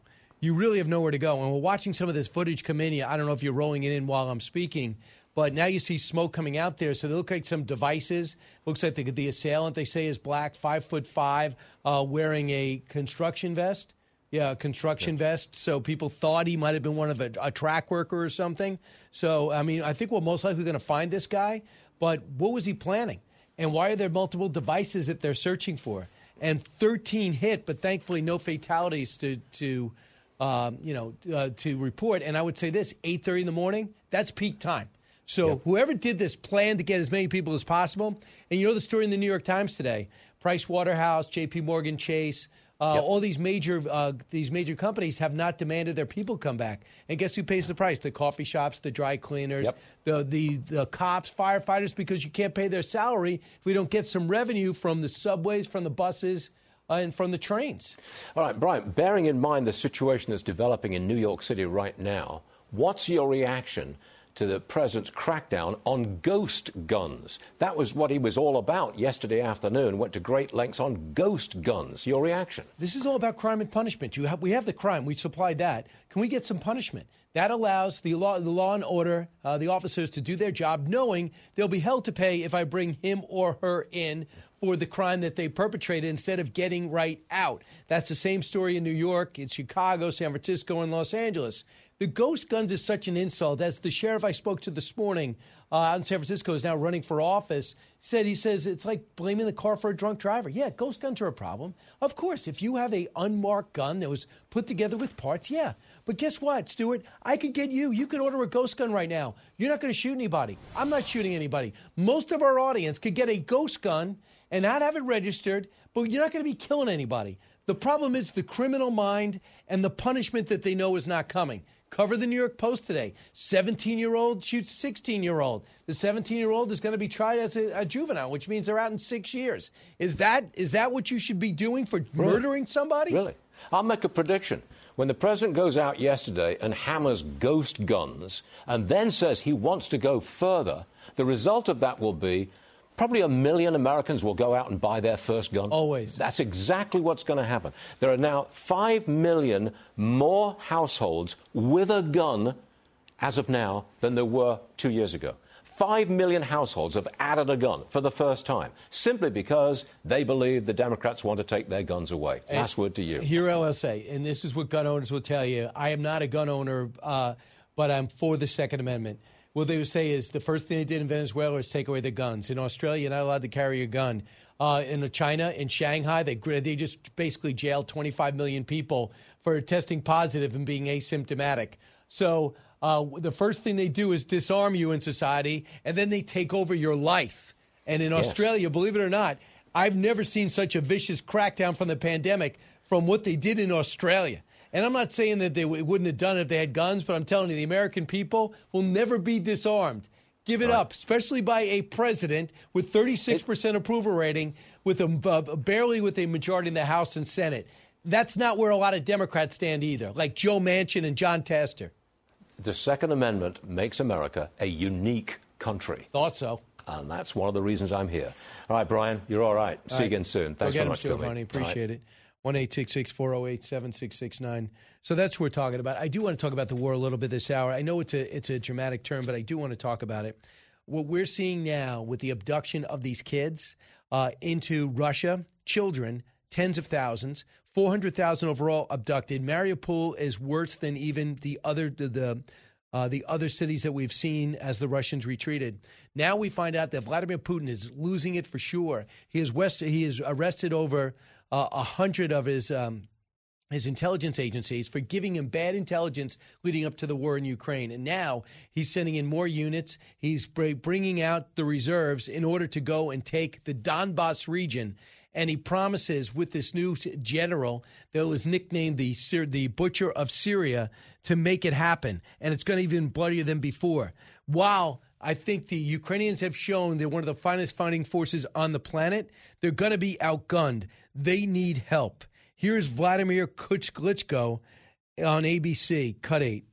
S6: you really have nowhere to go. And we're watching some of this footage come in. I don't know if you're rolling it in while I'm speaking, but now you see smoke coming out there. So they look like some devices. Looks like the, the assailant, they say, is black, five foot five, uh, wearing a construction vest. Yeah, a construction yeah. vest. So people thought he might have been one of a, a track worker or something. So, I mean, I think we're most likely going to find this guy. But what was he planning? And why are there multiple devices that they're searching for? And thirteen hit, but thankfully no fatalities to, to um, you know, uh, to report. And I would say this, eight thirty in the morning, that's peak time. So yep. whoever did this planned to get as many people as possible. And you know the story in the New York Times today, Price Waterhouse, J P Morgan Chase, Uh, yep. all these major uh, these major companies have not demanded their people come back. And guess who pays the price? The coffee shops, the dry cleaners, yep. the, the the cops, firefighters, because you can't pay their salary if we don't get some revenue from the subways, from the buses, uh, and from the trains.
S9: All right, Brian, bearing in mind the situation that's developing in New York City right now, what's your reaction to the president's crackdown on ghost guns? That was what he was all about yesterday afternoon, went to great lengths on ghost guns. Your reaction?
S6: This is all about crime and punishment. You have, we have the crime. We supplied that. Can we get some punishment? That allows the law, the law and order, uh, the officers to do their job, knowing they'll be held to pay if I bring him or her in for the crime that they perpetrated instead of getting right out. That's the same story in New York, in Chicago, San Francisco, and Los Angeles. The ghost guns is such an insult. As the sheriff I spoke to this morning uh, out in San Francisco is now running for office, said he says it's like blaming the car for a drunk driver. Yeah, ghost guns are a problem. Of course, if you have a unmarked gun that was put together with parts, yeah. But guess what, Stuart? I could get you. You could order a ghost gun right now. You're not going to shoot anybody. I'm not shooting anybody. Most of our audience could get a ghost gun and not have it registered, but you're not going to be killing anybody. The problem is the criminal mind and the punishment that they know is not coming. Cover the New York Post today. seventeen-year-old shoots sixteen-year-old. The seventeen-year-old is going to be tried as a, a juvenile, which means they're out in six years. Is that is that what you should be doing for really? murdering somebody?
S9: Really? I'll make a prediction. When the president goes out yesterday and hammers ghost guns and then says he wants to go further, the result of that will be probably a million Americans will go out and buy their first gun.
S6: Always.
S9: That's exactly what's going to happen. There are now five million more households with a gun as of now than there were two years ago. Five million households have added a gun for the first time, simply because they believe the Democrats want to take their guns away. And last word to you.
S6: Here I'll say, and this is what gun owners will tell you, I am not a gun owner, uh, but I'm for the Second Amendment. What they would say is the first thing they did in Venezuela is take away the guns. In Australia, you're not allowed to carry a gun. Uh, in China, in Shanghai, they they just basically jailed twenty-five million people for testing positive and being asymptomatic. So uh, the first thing they do is disarm you in society, and then they take over your life. And in yes. Australia, believe it or not, I've never seen such a vicious crackdown from the pandemic from what they did in Australia. And I'm not saying that they w- wouldn't have done it if they had guns, but I'm telling you, the American people will never be disarmed. Give it right. up, especially by a president with thirty-six percent it, approval rating, with a, uh, barely with a majority in the House and Senate. That's not where a lot of Democrats stand either, like Joe Manchin and John Tester.
S9: The Second Amendment makes America a unique country.
S6: Thought so.
S9: And that's one of the reasons I'm here. All right, Brian, you're all right.
S6: All
S9: See
S6: right.
S9: you again soon. Thanks
S6: Forget
S9: so much,
S6: Stuart Varney. Appreciate right. it. one eight six six, four oh eight, seven six six nine. So that's what we're talking about. I do want to talk about the war a little bit this hour. I know it's a it's a dramatic term, but I do want to talk about it. What we're seeing now with the abduction of these kids uh, into Russia, children, tens of thousands, four hundred thousand overall abducted. Mariupol is worse than even the other the, the uh, the other cities that we've seen as the Russians retreated. Now we find out that Vladimir Putin is losing it for sure. He is west, he has arrested over a uh, hundred of his um, his intelligence agencies for giving him bad intelligence leading up to the war in Ukraine. And now he's sending in more units. He's bringing out the reserves in order to go and take the Donbass region. And he promises with this new general that was nicknamed the the Butcher of Syria to make it happen. And it's going to be even bloodier than before. While I think the Ukrainians have shown they're one of the finest fighting forces on the planet, they're going to be outgunned. They need help. Here's Vladimir Klitschko on A B C, Cut eight.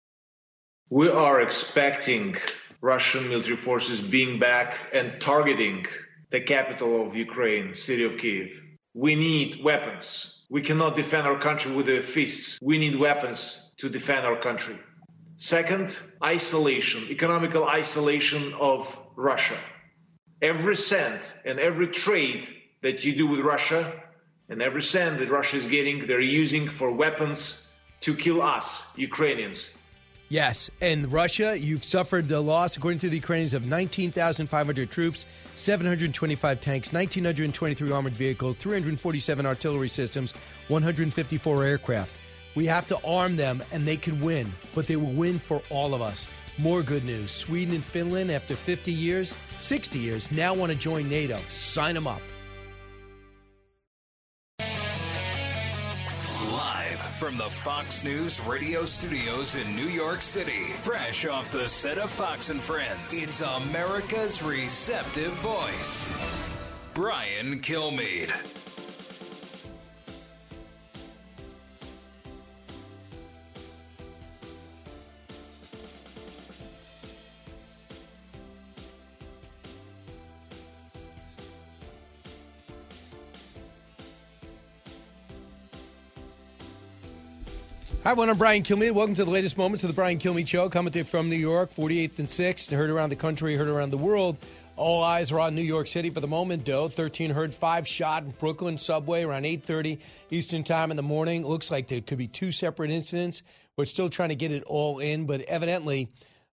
S13: We are expecting Russian military forces being back and targeting the capital of Ukraine, city of Kyiv. We need weapons. We cannot defend our country with our fists. We need weapons to defend our country. Second, isolation, economical isolation of Russia. Every cent and every trade that you do with Russia and every cent that Russia is getting, they're using for weapons to kill us, Ukrainians.
S6: Yes, and Russia, you've suffered the loss, according to the Ukrainians, of nineteen thousand five hundred troops, seven hundred twenty-five tanks, one thousand nine hundred twenty-three armored vehicles, three hundred forty-seven artillery systems, one hundred fifty-four aircraft. We have to arm them, and they can win, but they will win for all of us. More good news. Sweden and Finland, after fifty years, sixty years, now want to join NATO. Sign them up.
S5: Live from the Fox News radio studios in New York City, fresh off the set of Fox and Friends, it's America's receptive voice, Brian Kilmeade.
S6: Hi, everyone. I'm Brian Kilmeade. Welcome to the latest moments of the Brian Kilmeade Show. Coming to you from New York, forty-eighth and sixth. Heard around the country, heard around the world. All eyes are on New York City for the moment, though. thirteen heard, five shot in Brooklyn subway around eight thirty Eastern time in the morning. Looks like there could be two separate incidents. We're still trying to get it all in, but evidently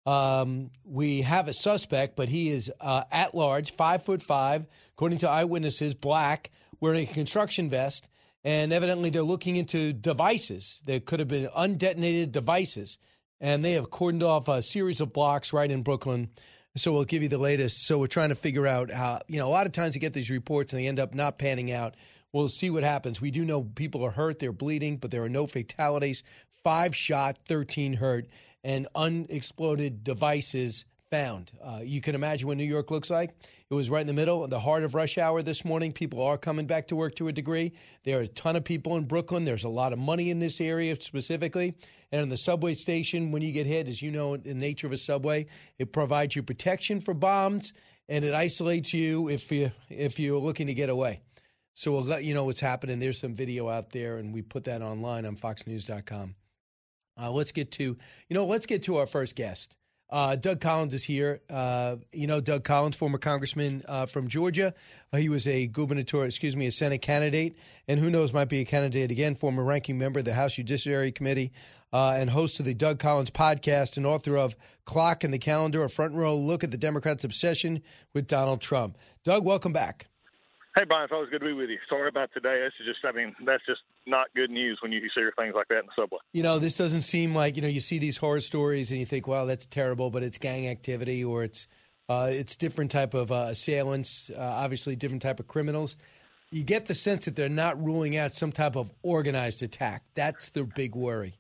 S6: um, we have a suspect, but he is uh, at large, five foot five, according to eyewitnesses, black, wearing a construction vest. And evidently they're looking into devices. There could have been undetonated devices. And they have cordoned off a series of blocks right in Brooklyn. So we'll give you the latest. So we're trying to figure out how, you know, a lot of times you get these reports and they end up not panning out. We'll see what happens. We do know people are hurt. They're bleeding, but there are no fatalities. Five shot, thirteen hurt, and unexploded devices found. Uh, you can imagine what New York looks like. It was right in the middle, the heart of rush hour this morning. People are coming back to work to a degree. There are a ton of people in Brooklyn. There's a lot of money in this area specifically. And in the subway station, when you get hit, as you know, the nature of a subway, it provides you protection for bombs, and it isolates you if, you, if you're looking to get away. So we'll let you know what's happening. There's some video out there, and we put that online on fox news dot com. Uh, let's get to, you know, let's get to our first guest. Uh, Doug Collins is here. Uh, you know, Doug Collins, former congressman uh, from Georgia. Uh, he was a gubernatorial, excuse me, a Senate candidate, and who knows, might be a candidate again, former ranking member of the House Judiciary Committee, uh, and host of the Doug Collins podcast and author of Clock and the Calendar, a front row look at the Democrats' obsession with Donald Trump. Doug, welcome back.
S14: Hey, Brian, it's always good to be with you. Sorry about today. This is just, I mean, that's just not good news when you hear things like that in the subway.
S6: You know, this doesn't seem like, you know, you see these horror stories and you think, wow, that's terrible, but it's gang activity or it's uh, it's different type of uh, assailants, uh, obviously different type of criminals. You get the sense that they're not ruling out some type of organized attack. That's the big worry.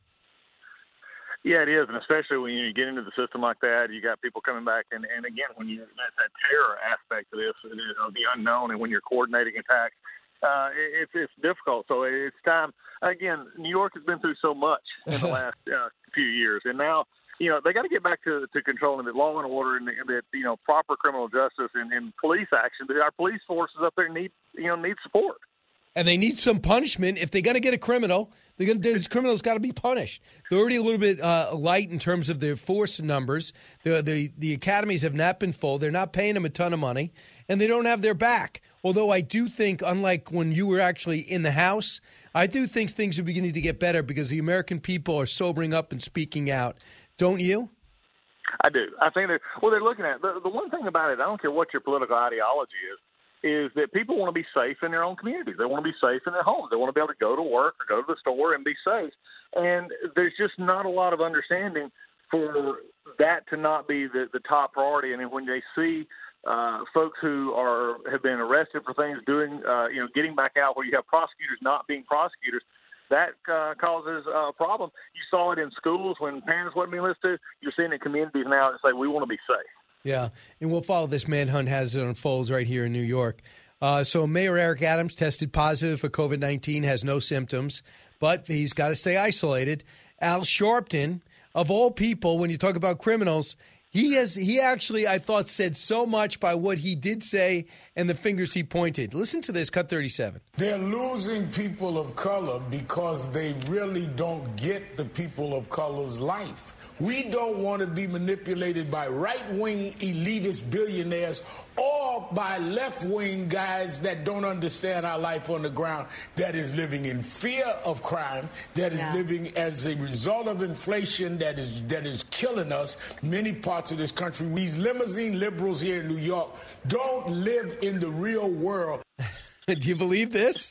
S14: Yeah, it is, and especially when you get into the system like that, you got people coming back, and, and again, when you that, that terror aspect of this, of the unknown, and when you're coordinating attacks, uh, it, it's it's difficult. So it's time. Again, New York has been through so much in the last uh, few years, and now you know they got to get back to to controlling the law and order, and that you know proper criminal justice and, and police action. Our police forces up there need you know need support.
S6: And they need some punishment. If they're going to get a criminal, they're gonna, this criminal's got to be punished. They're already a little bit uh, light in terms of their force numbers. The, the the academies have not been full. They're not paying them a ton of money, and they don't have their back. Although I do think, unlike when you were actually in the House, I do think things are beginning to get better because the American people are sobering up and speaking out. Don't you?
S14: I do. I think they're, well, they're looking at the, the one thing about it, I don't care what your political ideology is, is that people want to be safe in their own communities. They want to be safe in their homes. They want to be able to go to work or go to the store and be safe. And there's just not a lot of understanding for that to not be the, the top priority. And when they see uh, folks who are have been arrested for things doing, uh, you know, getting back out where you have prosecutors not being prosecutors, that uh, causes a problem. You saw it in schools when parents wasn't being listened to. You're seeing it in communities now that say we want to be safe.
S6: Yeah, and we'll follow this manhunt as it unfolds right here in New York. Uh, so Mayor Eric Adams tested positive for COVID nineteen, has no symptoms, but he's got to stay isolated. Al Sharpton, of all people, when you talk about criminals, He has. He actually, I thought, said so much by what he did say and the fingers he pointed. Listen to this, cut thirty-seven.
S21: They're losing people of color because they really don't get the people of color's life. We don't want to be manipulated by right-wing elitist billionaires or by left-wing guys that don't understand our life on the ground, that is living in fear of crime, that is yeah. living as a result of inflation that is that is killing us. Many parts of this country, these limousine liberals here in New York don't live in the real world.
S6: Do you believe this?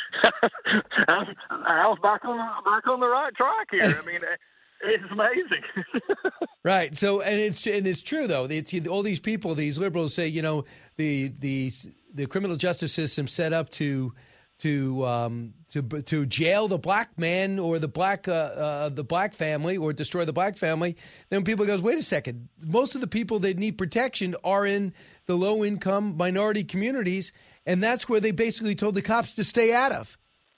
S14: I was back on the, back on the right track here. I mean, it's amazing.
S6: Right. So, and it's and it's true though. It's all these people, these liberals say, you know, the the the criminal justice system set up to to um, to to jail the black man or the black uh, uh, the black family or destroy the black family. Then people goes, wait a second. Most of the people that need protection are in the low income minority communities, and that's where they basically told the cops to stay out of.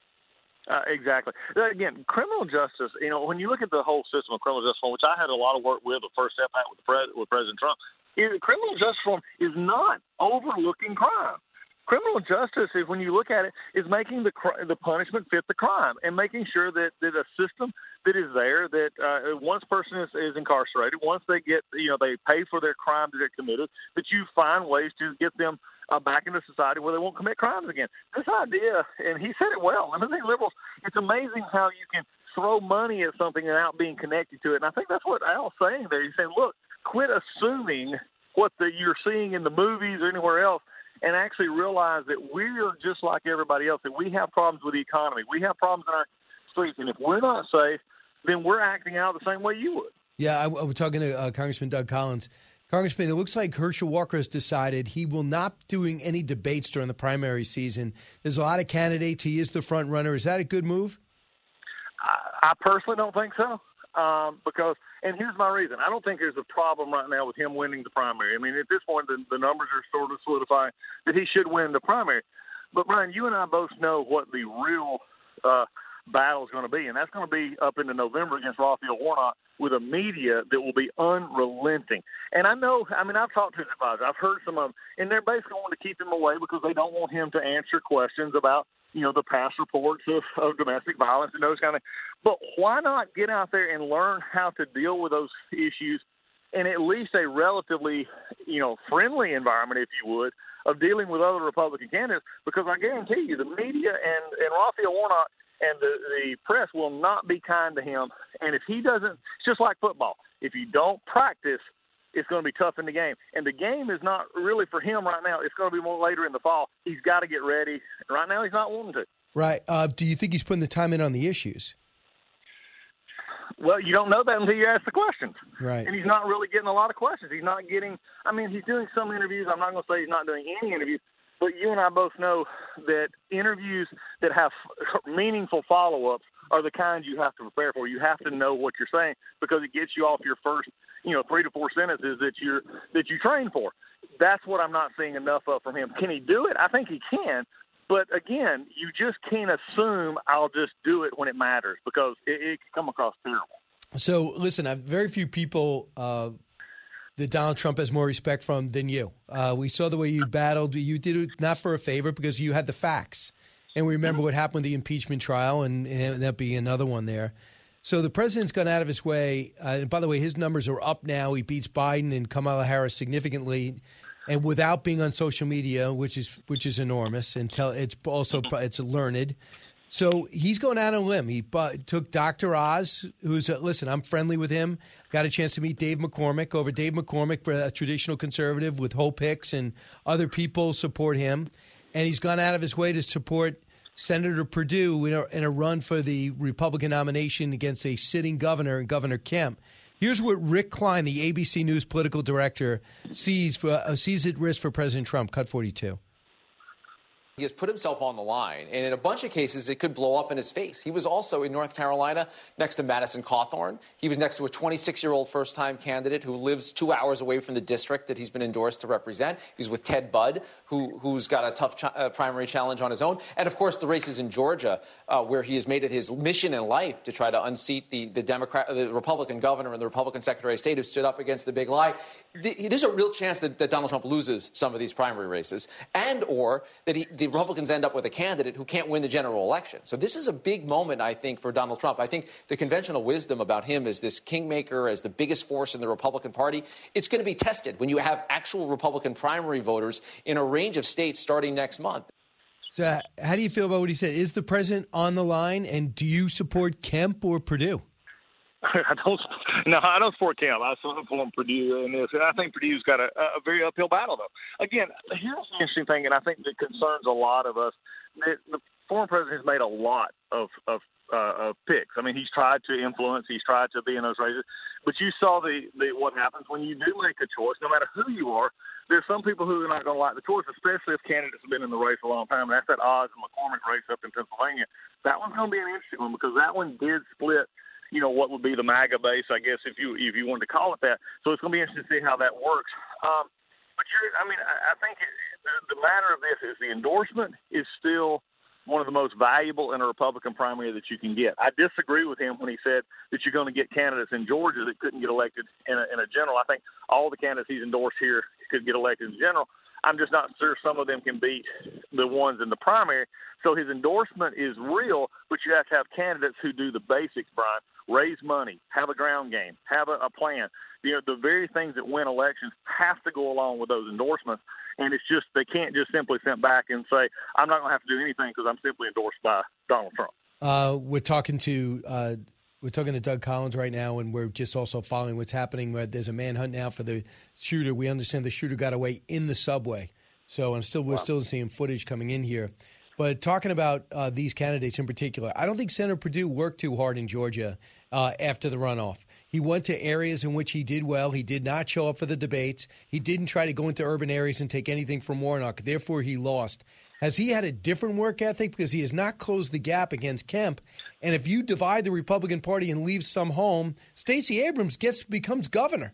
S14: Uh, exactly. Again, criminal justice, you know, when you look at the whole system of criminal justice reform, which I had a lot of work with, the first step out with, the pres- with President Trump, is criminal justice reform is not overlooking crime. Criminal justice is, when you look at it, is making the cr- the punishment fit the crime and making sure that, that a system that is there, that uh, once a person is, is incarcerated, once they get, you know, they pay for their crime that they committed, that you find ways to get them Uh, back into society where they won't commit crimes again. This idea, and he said it well, I mean, I think liberals, it's amazing how you can throw money at something without being connected to it. And I think that's what Al's saying there. He's saying, look, quit assuming what the, you're seeing in the movies or anywhere else and actually realize that we're just like everybody else, that we have problems with the economy. We have problems in our streets. And if we're not safe, then we're acting out the same way you would.
S6: Yeah, I, I was talking to uh, Congressman Doug Collins. Congressman, it looks like Herschel Walker has decided he will not be doing any debates during the primary season. There's a lot of candidates. He is the front runner. Is that a good move?
S14: I, I personally don't think so. Um, because, and here's my reason. I don't think there's a problem right now with him winning the primary. I mean, at this point, the, the numbers are sort of solidifying that he should win the primary. But, Brian, you and I both know what the real uh, battle is going to be, and that's going to be up into November against Raphael Warnock with a media that will be unrelenting. And I know, I mean, I've talked to his advisors. I've heard some of them, and they're basically wanting to keep him away because they don't want him to answer questions about, you know, the past reports of, of domestic violence and those kind of things. But why not get out there and learn how to deal with those issues in at least a relatively, you know, friendly environment, if you would, of dealing with other Republican candidates? Because I guarantee you the media and, and Raphael Warnock and the, the press will not be kind to him. And if he doesn't, it's just like football. If you don't practice, it's going to be tough in the game. And the game is not really for him right now. It's going to be more later in the fall. He's got to get ready. Right now, he's not wanting to.
S6: Right. Uh, do you think he's putting the time in on the issues?
S14: Well, you don't know that until you ask the questions.
S6: Right.
S14: And he's not really getting a lot of questions. He's not getting – I mean, he's doing some interviews. I'm not going to say he's not doing any interviews. But you and I both know that interviews that have meaningful follow-ups are the kinds you have to prepare for. You have to know what you're saying because it gets you off your first, you know, three to four sentences that you're that you train for. That's what I'm not seeing enough of from him. Can he do it? I think he can. But again, you just can't assume I'll just do it when it matters because it, it can come across terrible.
S6: So listen, I've very few people uh, that Donald Trump has more respect from than you. Uh, we saw the way you battled. You did it not for a favor because you had the facts. And we remember what happened with the impeachment trial, and, and that being another one there. So the president's gone out of his way. Uh, and by the way, his numbers are up now. He beats Biden and Kamala Harris significantly, and without being on social media, which is which is enormous. And tell, it's also it's learned. So he's going out on a limb. He bu- took Doctor Oz, who's a, listen. I'm friendly with him. Got a chance to meet Dave McCormick over Dave McCormick, for a traditional conservative with Hope Hicks and other people support him. And he's gone out of his way to support Senator Perdue in a, in a run for the Republican nomination against a sitting governor, Governor Kemp. Here's what Rick Klein, the A B C News political director, sees for uh, sees at risk for President Trump. Cut forty-two.
S15: He has put himself on the line, and in a bunch of cases, it could blow up in his face. He was also in North Carolina next to Madison Cawthorn. He was next to a twenty-six-year-old first-time candidate who lives two hours away from the district that he's been endorsed to represent. He's with Ted Budd, who, who's got a tough ch- uh, primary challenge on his own. And, of course, the races in Georgia, uh, where he has made it his mission in life to try to unseat the, the, Democrat, the Republican governor and the Republican Secretary of State who stood up against the big lie. The, there's a real chance that, that Donald Trump loses some of these primary races, and or that he, the Republicans end up with a candidate who can't win the general election. So this is a big moment, I think, for Donald Trump. I think the conventional wisdom about him as this kingmaker, as the biggest force in the Republican Party, it's going to be tested when you have actual Republican primary voters in a range of states starting next month.
S6: So how do you feel about what he said? Is the president on the line, and do you support Kemp or Perdue?
S14: I don't. No, I don't support Kemp. I support Perdue in this, and I think Purdue's got a, a very uphill battle, though. Again, here's the interesting thing, and I think that concerns a lot of us. The, the former president has made a lot of of, uh, of picks. I mean, he's tried to influence. He's tried to be in those races. But you saw the, the what happens when you do make a choice, no matter who you are. There's some people who are not going to like the choice, especially if candidates have been in the race a long time. And that's that Oz and McCormick race up in Pennsylvania. That one's going to be an interesting one because that one did split, you know, what would be the MAGA base, I guess, if you if you wanted to call it that. So it's going to be interesting to see how that works. Um, but you're, I mean, I, I think it, the, the matter of this is the endorsement is still one of the most valuable in a Republican primary that you can get. I disagree with him when he said that you're going to get candidates in Georgia that couldn't get elected in a, in a general. I think all the candidates he's endorsed here could get elected in general. I'm just not sure some of them can beat the ones in the primary. So his endorsement is real, but you have to have candidates who do the basics, Brian. Raise money, have a ground game, have a, a plan. You know, the very things that win elections have to go along with those endorsements. And it's just they can't just simply sit back and say, I'm not going to have to do anything because I'm simply endorsed by Donald Trump.
S6: Uh, we're talking to uh, we're talking to Doug Collins right now, and we're just also following what's happening. There's a manhunt now for the shooter. We understand the shooter got away in the subway. So I'm still we're wow. still seeing footage coming in here. But talking about uh, these candidates in particular, I don't think Senator Perdue worked too hard in Georgia uh, after the runoff. He went to areas in which he did well. He did not show up for the debates. He didn't try to go into urban areas and take anything from Warnock. Therefore, he lost. Has he had a different work ethic? Because he has not closed the gap against Kemp. And if you divide the Republican Party and leave some home, Stacey Abrams gets becomes governor.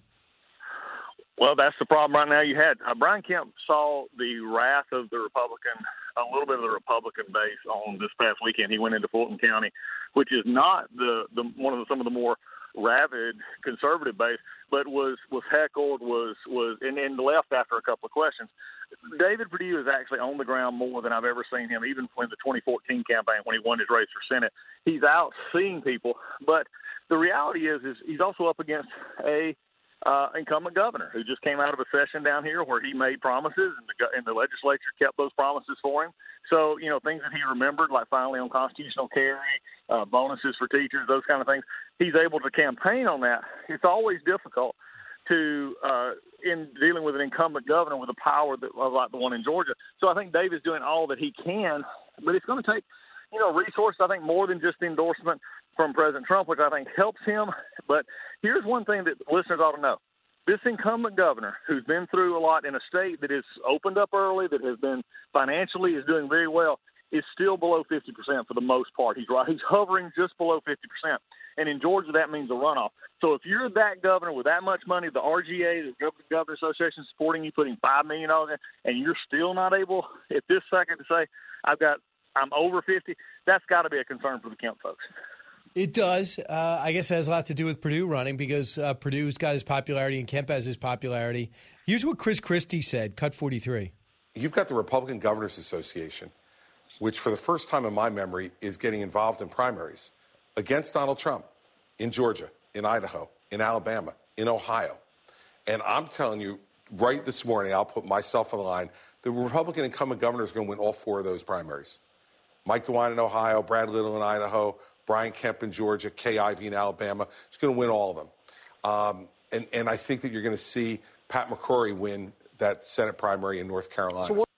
S14: Well, that's the problem right now you had. Uh, Brian Kemp saw the wrath of the Republican, a little bit of the Republican base on this past weekend. He went into Fulton County, which is not the, the one of the, some of the more rabid conservative base, but was was heckled, was was and, and left after a couple of questions. David Perdue is actually on the ground more than I've ever seen him, even in the twenty fourteen campaign when he won his race for Senate. He's out seeing people, but the reality is, is he's also up against a uh, incumbent governor who just came out of a session down here where he made promises, and the, and the legislature kept those promises for him. So, you know, things that he remembered, like finally on constitutional carry, uh, bonuses for teachers, those kind of things, he's able to campaign on that. It's always difficult to, uh, in dealing with an incumbent governor with a power that like the one in Georgia. So I think David's doing all that he can, but it's going to take, you know, resources, I think, more than just the endorsement from President Trump, which I think helps him. But here's one thing that listeners ought to know. This incumbent governor, who's been through a lot in a state that is opened up early, that has been financially is doing very well, is still below fifty percent for the most part. He's right. He's hovering just below fifty percent. And in Georgia, that means a runoff. So if you're that governor with that much money, the R G A, the Governor Association, supporting you, putting five million dollars in, and you're still not able at this second to say, I've got, I'm over fifty, that's got to be a concern for the Kemp folks.
S6: It does. Uh, I guess it has a lot to do with Perdue running because uh, Purdue's got his popularity and Kemp has his popularity. Here's what Chris Christie said, cut forty-three.
S16: You've got the Republican Governors Association, which for the first time in my memory is getting involved in primaries against Donald Trump in Georgia, in Idaho, in Alabama, in Ohio. And I'm telling you, right this morning, I'll put myself on the line, the Republican incumbent governor is going to win all four of those primaries. Mike DeWine in Ohio, Brad Little in Idaho, Brian Kemp in Georgia, Kay Ivey in Alabama. He's going to win all of them. Um, and, and I think that you're going to see Pat McCrory win that Senate primary in North Carolina.
S6: So, what-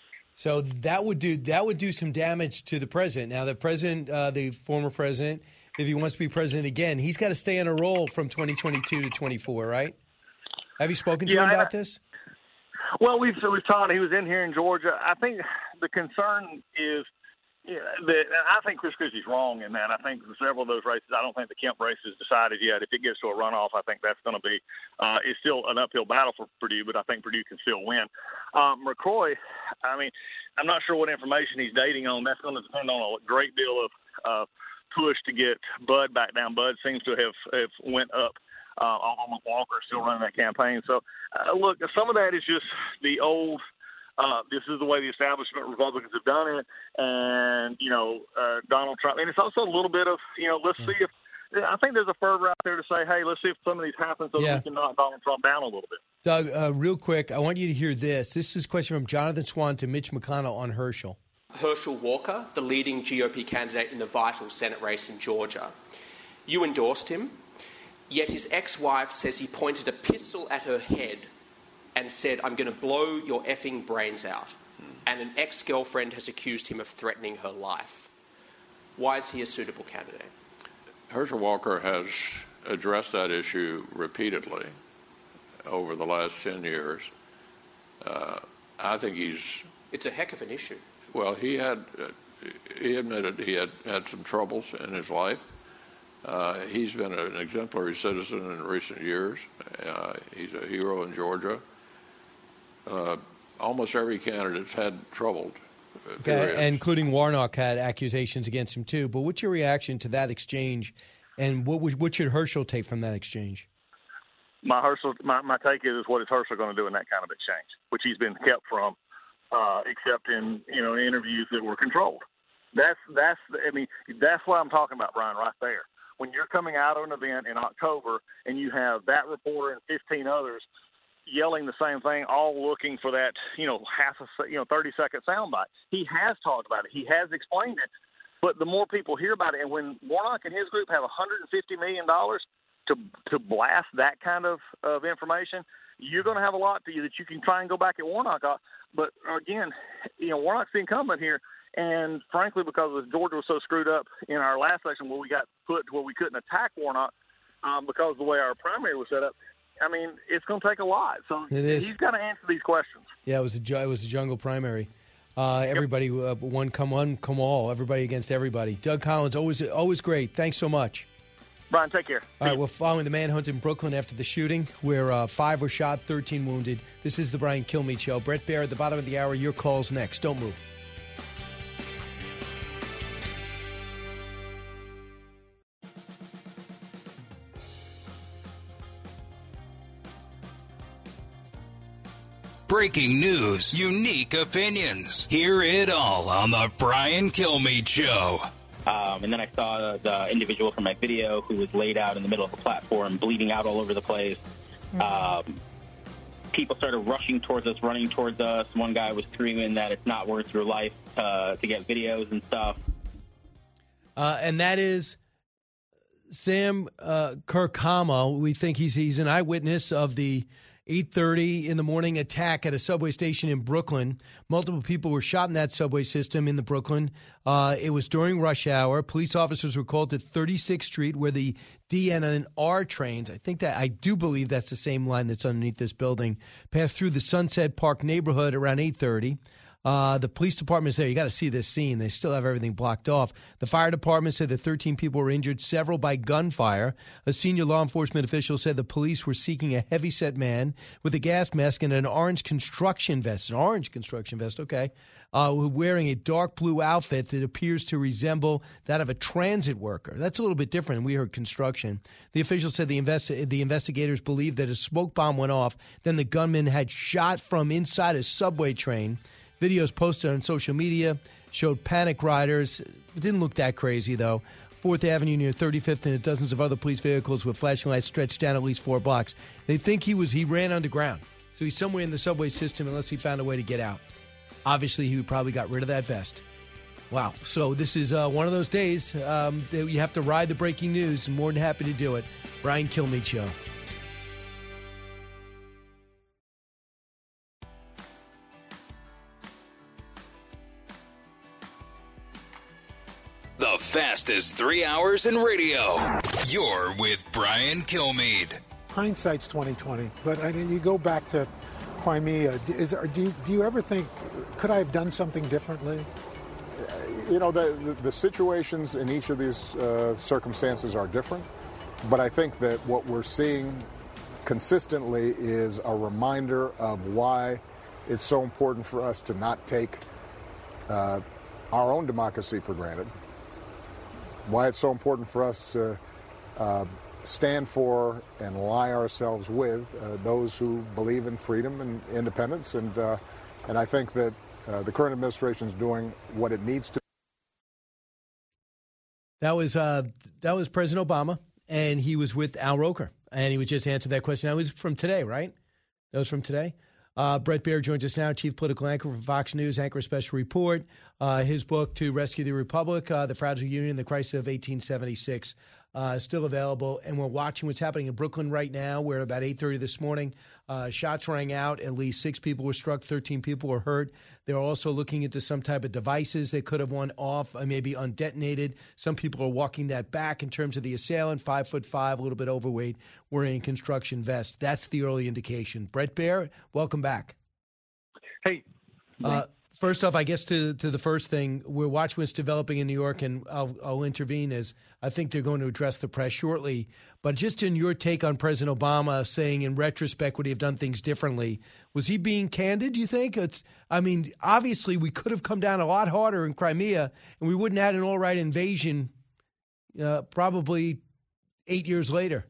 S6: so that would do that would do some damage to the president. Now, the president, uh, the former president, if he wants to be president again, he's got to stay on a roll from twenty twenty-two to twenty-four, right? Have you spoken to
S14: yeah,
S6: him about
S14: I,
S6: this?
S14: Well, we've we've talked. He was in here in Georgia. I think the concern is, yeah, that I think Chris Christie's wrong in that. I think several of those races, I don't think the Kemp race is decided yet. If it gets to a runoff, I think that's going to be uh, it's still an uphill battle for Purdue, but I think Purdue can still win. Um, McCroy, I mean, I'm not sure what information he's dating on. That's going to depend on a great deal of uh, push to get Bud back down. Bud seems to have, have went up. Uh, although Walker is still running that campaign. So, uh, look, some of that is just the old. Uh, this is the way the establishment Republicans have done it, and you know uh, Donald Trump. And it's also a little bit of you know let's see if I think there's a fervor out there to say, hey, let's see if some of these happen so
S6: Yeah.
S14: that we can knock Donald Trump down a little bit.
S6: Doug, uh, real quick, I want you to hear this. This is a question from Jonathan Swan to Mitch McConnell on Herschel.
S17: Herschel Walker, the leading G O P candidate in the vital Senate race in Georgia. You endorsed him, yet his ex-wife says he pointed a pistol at her head and said, I'm going to blow your effing brains out. And an ex-girlfriend has accused him of threatening her life. Why is he a suitable candidate?
S18: Herschel Walker has addressed that issue repeatedly over the last ten years. Uh, I think he's...
S17: It's a heck of an issue.
S18: Well, he had, uh, he admitted he had had some troubles in his life. Uh, he's been an exemplary citizen in recent years. Uh, he's a hero in Georgia. Uh, almost every candidate's had troubled uh, periods.
S6: Okay, including Warnock had accusations against him too. But what's your reaction to that exchange, and what would, what should Herschel take from that exchange?
S14: My Herschel, my, my take is, what is Herschel going to do in that kind of exchange, which he's been kept from, uh, except in you know interviews that were controlled. That's that's I mean that's what I'm talking about, Brian, right there. When you're coming out of an event in October and you have that reporter and fifteen others yelling the same thing, all looking for that, you know, half a, you know, thirty second soundbite. He has talked about it. He has explained it. But the more people hear about it, and when Warnock and his group have one hundred fifty million dollars to to blast that kind of, of information, you're going to have a lot to you that you can try and go back at Warnock. But again, you know, Warnock's the incumbent here. And frankly, because Georgia was so screwed up in our last election where we got put to where we couldn't attack Warnock um, because of the way our primary was set up, I mean, it's going to take a lot. So
S6: It is.
S14: he's got to answer these questions.
S6: Yeah, it was a ju- it was a jungle primary. Uh, everybody, uh, one come one, come all. Everybody against everybody. Doug Collins, always always great. Thanks so much.
S14: Brian, take care.
S6: All right, we're following the manhunt in Brooklyn after the shooting, where uh, five were shot, thirteen wounded. This is the Brian Kilmeade Show. Brett Baer at the bottom of the hour. Your call's next. Don't move.
S5: Breaking news, unique opinions. Hear it all on the Brian Kilmeade Show.
S20: Um, and then I saw the individual from my video who was laid out in the middle of the platform, bleeding out all over the place. Um, people started rushing towards us, running towards us. One guy was screaming that it's not worth your life uh, to get videos and stuff.
S6: Uh, and that is Sam uh, Kirkama. We think he's he's an eyewitness of the eight thirty in the morning attack at a subway station in Brooklyn. Multiple people were shot in that subway system in the Brooklyn. Uh, it was during rush hour. Police officers were called to thirty-sixth Street where the D N and R trains, I think that, I do believe that's the same line that's underneath this building, passed through the Sunset Park neighborhood around eight thirty. Uh, the police department said, you got to see this scene. They still have everything blocked off. The fire department said that thirteen people were injured, several by gunfire. A senior law enforcement official said the police were seeking a heavyset man with a gas mask and an orange construction vest. An orange construction vest, okay. Uh, wearing a dark blue outfit that appears to resemble that of a transit worker. That's a little bit different. We heard construction. The official said the, investi- the investigators believed that a smoke bomb went off. Then the gunman had shot from inside a subway train. Videos posted on social media showed panic riders. It didn't look that crazy, though. fourth Avenue near thirty-fifth and dozens of other police vehicles with flashing lights stretched down at least four blocks. They think he was he ran underground. So he's somewhere in the subway system unless he found a way to get out. Obviously, he probably got rid of that vest. Wow. So this is uh, one of those days um, that you have to ride the breaking news. I'm more than happy to do it. Brian Kilmeade Show.
S5: The fastest three hours in radio. You're with Brian Kilmeade.
S24: Hindsight's twenty twenty, but I mean, you go back to
S1: Crimea, is there, do you do you ever think, could I have done something differently?
S8: You know, the, the, the situations in each of these uh, circumstances are different, but I think that what we're seeing consistently is a reminder of why it's so important for us to not take uh, our own democracy for granted, why it's so important for us to uh, stand for and ally ourselves with uh, those who believe in freedom and independence, and uh, and I think that uh, the current administration is doing what it needs to.
S6: That was uh, that was President Obama, and he was with Al Roker, and he was just answering that question. That was from today, right? That was from today. Uh, Bret Baier joins us now, chief political anchor for Fox News, anchor special report. Uh, his book, To Rescue the Republic, uh, The Fragile Union, The Crisis of eighteen seventy-six, uh, still available. And we're watching what's happening in Brooklyn right now, where about eight thirty this morning, uh, shots rang out. At least six people were struck, thirteen people were hurt. They're also looking into some type of devices that could have went off, uh, maybe undetonated. Some people are walking that back in terms of the assailant, five foot five, a little bit overweight, wearing a construction vest. That's the early indication. Bret Baier, welcome back.
S19: Hey.
S6: Uh, first off, I guess to to the first thing, we're watching what's developing in New York, and I'll, I'll intervene as I think they're going to address the press shortly. But just in your take on President Obama saying in retrospect would he have done things differently, was he being candid, do you think? It's, I mean, obviously we could have come down a lot harder in Crimea, and we wouldn't have had an all-right invasion uh, probably eight years later.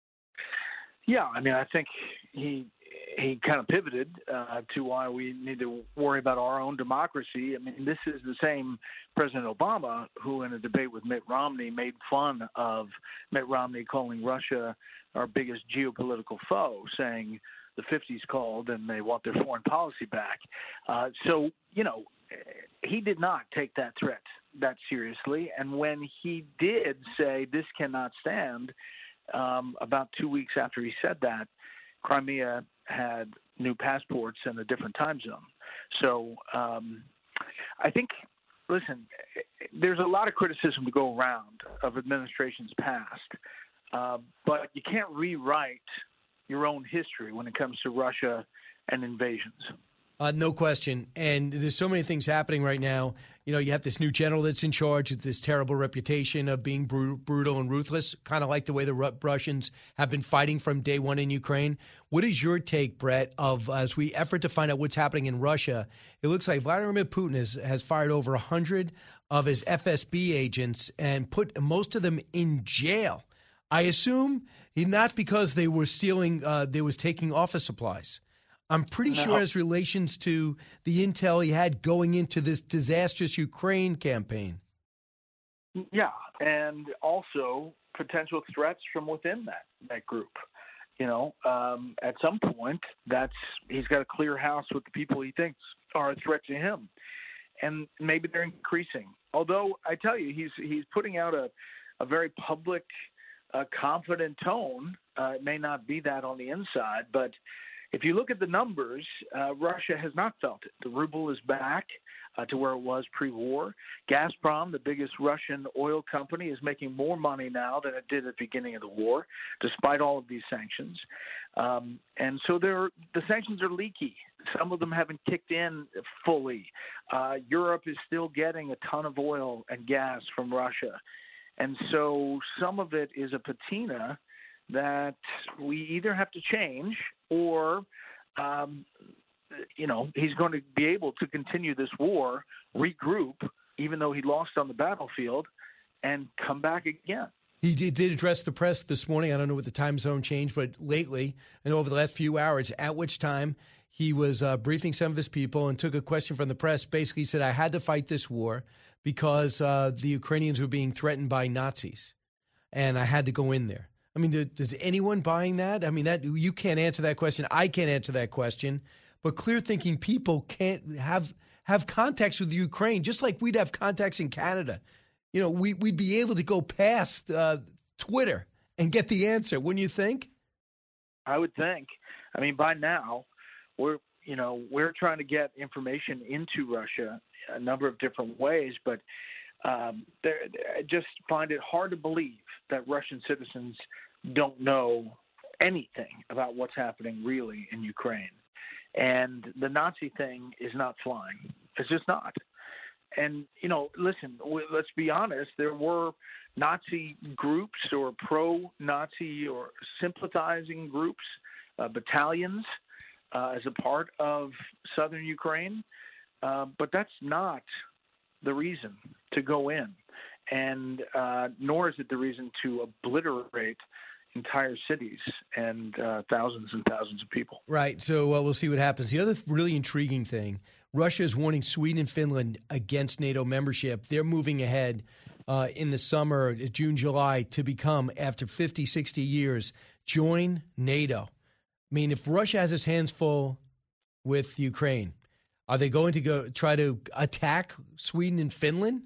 S19: Yeah, I mean, I think he he kind of pivoted uh, to why we need to worry about our own democracy. I mean, this is the same President Obama who, in a debate with Mitt Romney, made fun of Mitt Romney calling Russia our biggest geopolitical foe, saying the fifties called and they want their foreign policy back. Uh, so, you know, he did not take that threat that seriously. And when he did say this cannot stand, um, about two weeks after he said that, Crimea had new passports and a different time zone. So um, I think, listen, there's a lot of criticism to go around of administrations past, uh, but you can't rewrite your own history when it comes to Russia and invasions.
S6: Uh, no question. And there's so many things happening right now. You know, you have this new general that's in charge with this terrible reputation of being br- brutal and ruthless, kind of like the way the Ru- Russians have been fighting from day one in Ukraine. What is your take, Bret, of as we effort to find out what's happening in Russia? It looks like Vladimir Putin has, has fired over one hundred of his F S B agents and put most of them in jail. I assume he, not because they were stealing, uh, they was taking office supplies. I'm pretty
S19: no.
S6: sure as relations to the intel he had going into this disastrous Ukraine campaign.
S19: Yeah, and also potential threats from within that, that group. You know, um, at some point, that's he's got to clear house with the people he thinks are a threat to him, and maybe they're increasing. Although I tell you, he's he's putting out a a very public, uh, confident tone. Uh, it may not be that on the inside, but if you look at the numbers, uh, Russia has not felt it. The ruble is back uh, to where it was pre-war. Gazprom, the biggest Russian oil company, is making more money now than it did at the beginning of the war, despite all of these sanctions. Um, and so the sanctions are leaky. Some of them haven't kicked in fully. Uh, Europe is still getting a ton of oil and gas from Russia. And so some of it is a patina that we either have to change or, um, you know, he's going to be able to continue this war, regroup, even though he lost on the battlefield, and come back again.
S6: He did, did address the press this morning. I don't know what the time zone changed, but lately and over the last few hours, at which time he was uh, briefing some of his people and took a question from the press. Basically said, I had to fight this war because uh, the Ukrainians were being threatened by Nazis, and I had to go in there. I mean, does anyone buying that? I mean, that you can't answer that question. I can't answer that question. But clear-thinking people can't have have contacts with Ukraine, just like we'd have contacts in Canada. You know, we, we'd be able to go past uh, Twitter and get the answer, wouldn't you think?
S19: I would think. I mean, by now, we're you know we're trying to get information into Russia a number of different ways, but um, I just find it hard to believe that Russian citizens don't know anything about what's happening really in Ukraine. And the Nazi thing is not flying. It's just not. And, you know, listen, let's be honest. There were Nazi groups or pro-Nazi or sympathizing groups, uh, battalions, uh, as a part of southern Ukraine. Uh, but that's not the reason to go in. And uh, nor is it the reason to obliterate entire cities and uh, thousands and thousands of people.
S6: Right. So uh, we'll see what happens. The other really intriguing thing, Russia is warning Sweden and Finland against NATO membership. They're moving ahead uh, in the summer, June, July, to become, after fifty, sixty years, join NATO. I mean, if Russia has its hands full with Ukraine, are they going to go try to attack Sweden and Finland?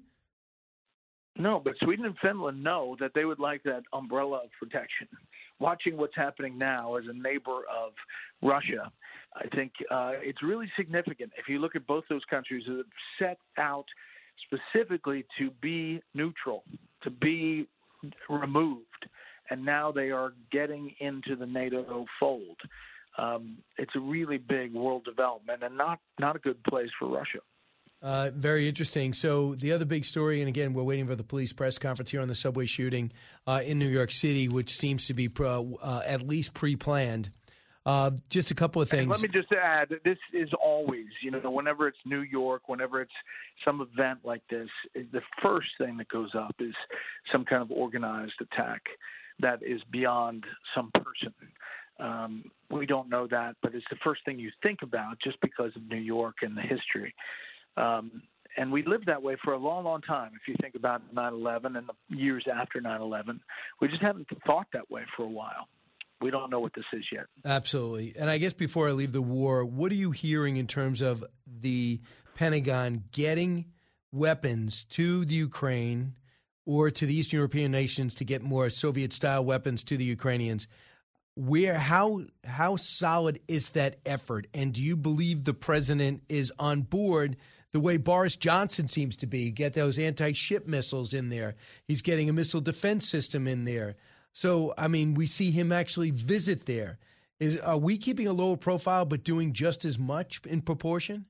S19: No, but Sweden and Finland know that they would like that umbrella of protection. Watching what's happening now as a neighbor of Russia, I think uh, it's really significant. If you look at both those countries that have set out specifically to be neutral, to be removed, and now they are getting into the NATO fold. Um, it's a really big world development and not, not a good place for Russia.
S6: Uh, very interesting. So the other big story, and again, we're waiting for the police press conference here on the subway shooting uh, in New York City, which seems to be pro, uh, at least pre-planned. Uh, just a couple of things.
S19: And let me just add, this is always, you know, whenever it's New York, whenever it's some event like this, the first thing that goes up is some kind of organized attack that is beyond some person. Um, we don't know that, but it's the first thing you think about just because of New York and the history. Um, and we lived that way for a long, long time. If you think about nine eleven and the years after nine eleven, we just haven't thought that way for a while. We don't know what this is yet.
S6: Absolutely. And I guess before I leave the war, what are you hearing in terms of the Pentagon getting weapons to the Ukraine or to the Eastern European nations to get more Soviet-style weapons to the Ukrainians? Where, how, how solid is that effort? And do you believe the president is on board the way Boris Johnson seems to be? Get those anti-ship missiles in there. He's getting a missile defense system in there. So, I mean, we see him actually visit there. Is, are we keeping a lower profile but doing just as much in proportion?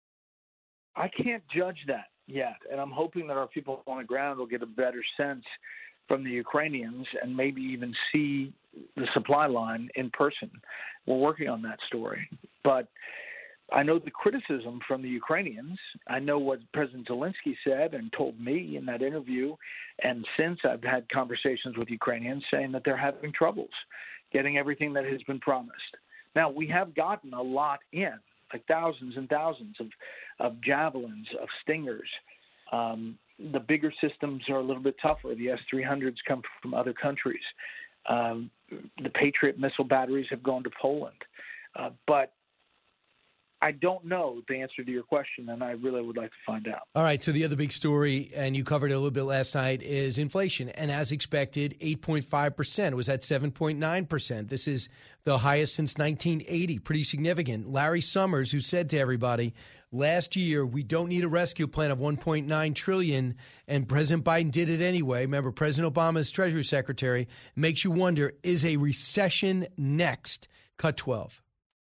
S19: I can't judge that yet, and I'm hoping that our people on the ground will get a better sense from the Ukrainians and maybe even see the supply line in person. We're working on that story. But I know the criticism from the Ukrainians. I know what President Zelensky said and told me in that interview. And since I've had conversations with Ukrainians saying that they're having troubles getting everything that has been promised. Now, we have gotten a lot in, like thousands and thousands of, of javelins, of Stingers. Um, the bigger systems are a little bit tougher. The S three hundreds come from other countries. Um, the Patriot missile batteries have gone to Poland. Uh, but I don't know the answer to your question, and I really would like to find out.
S6: All right, so the other big story, and you covered it a little bit last night, is inflation. And as expected, eight point five percent. It was at seven point nine percent. This is the highest since nineteen eighty. Pretty significant. Larry Summers, who said to everybody, last year, we don't need a rescue plan of one point nine trillion dollars, and President Biden did it anyway. Remember, President Obama's Treasury Secretary. Makes you wonder, is a recession next? Cut twelve.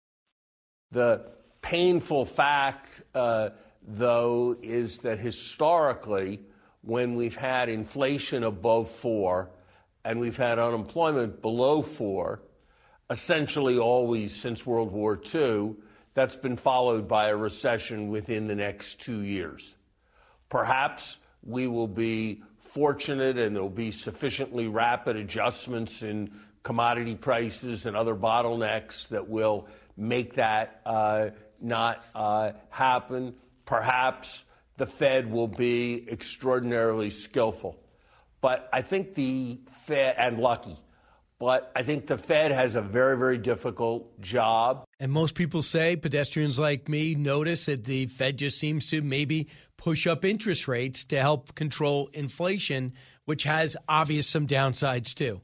S2: The painful fact, uh, though, is that historically, when we've had inflation above four and we've had unemployment below four, essentially always since World War Two, that's been followed by a recession within the next two years. Perhaps we will be fortunate and there will be sufficiently rapid adjustments in commodity prices and other bottlenecks that will make that uh, not uh, happen. Perhaps the Fed will be extraordinarily skillful. But I think the Fed, and lucky, but I think the Fed has a very, very difficult job.
S6: And most people say, pedestrians like me, notice that the Fed just seems to maybe push up interest rates to help control inflation, which has obvious some downsides too.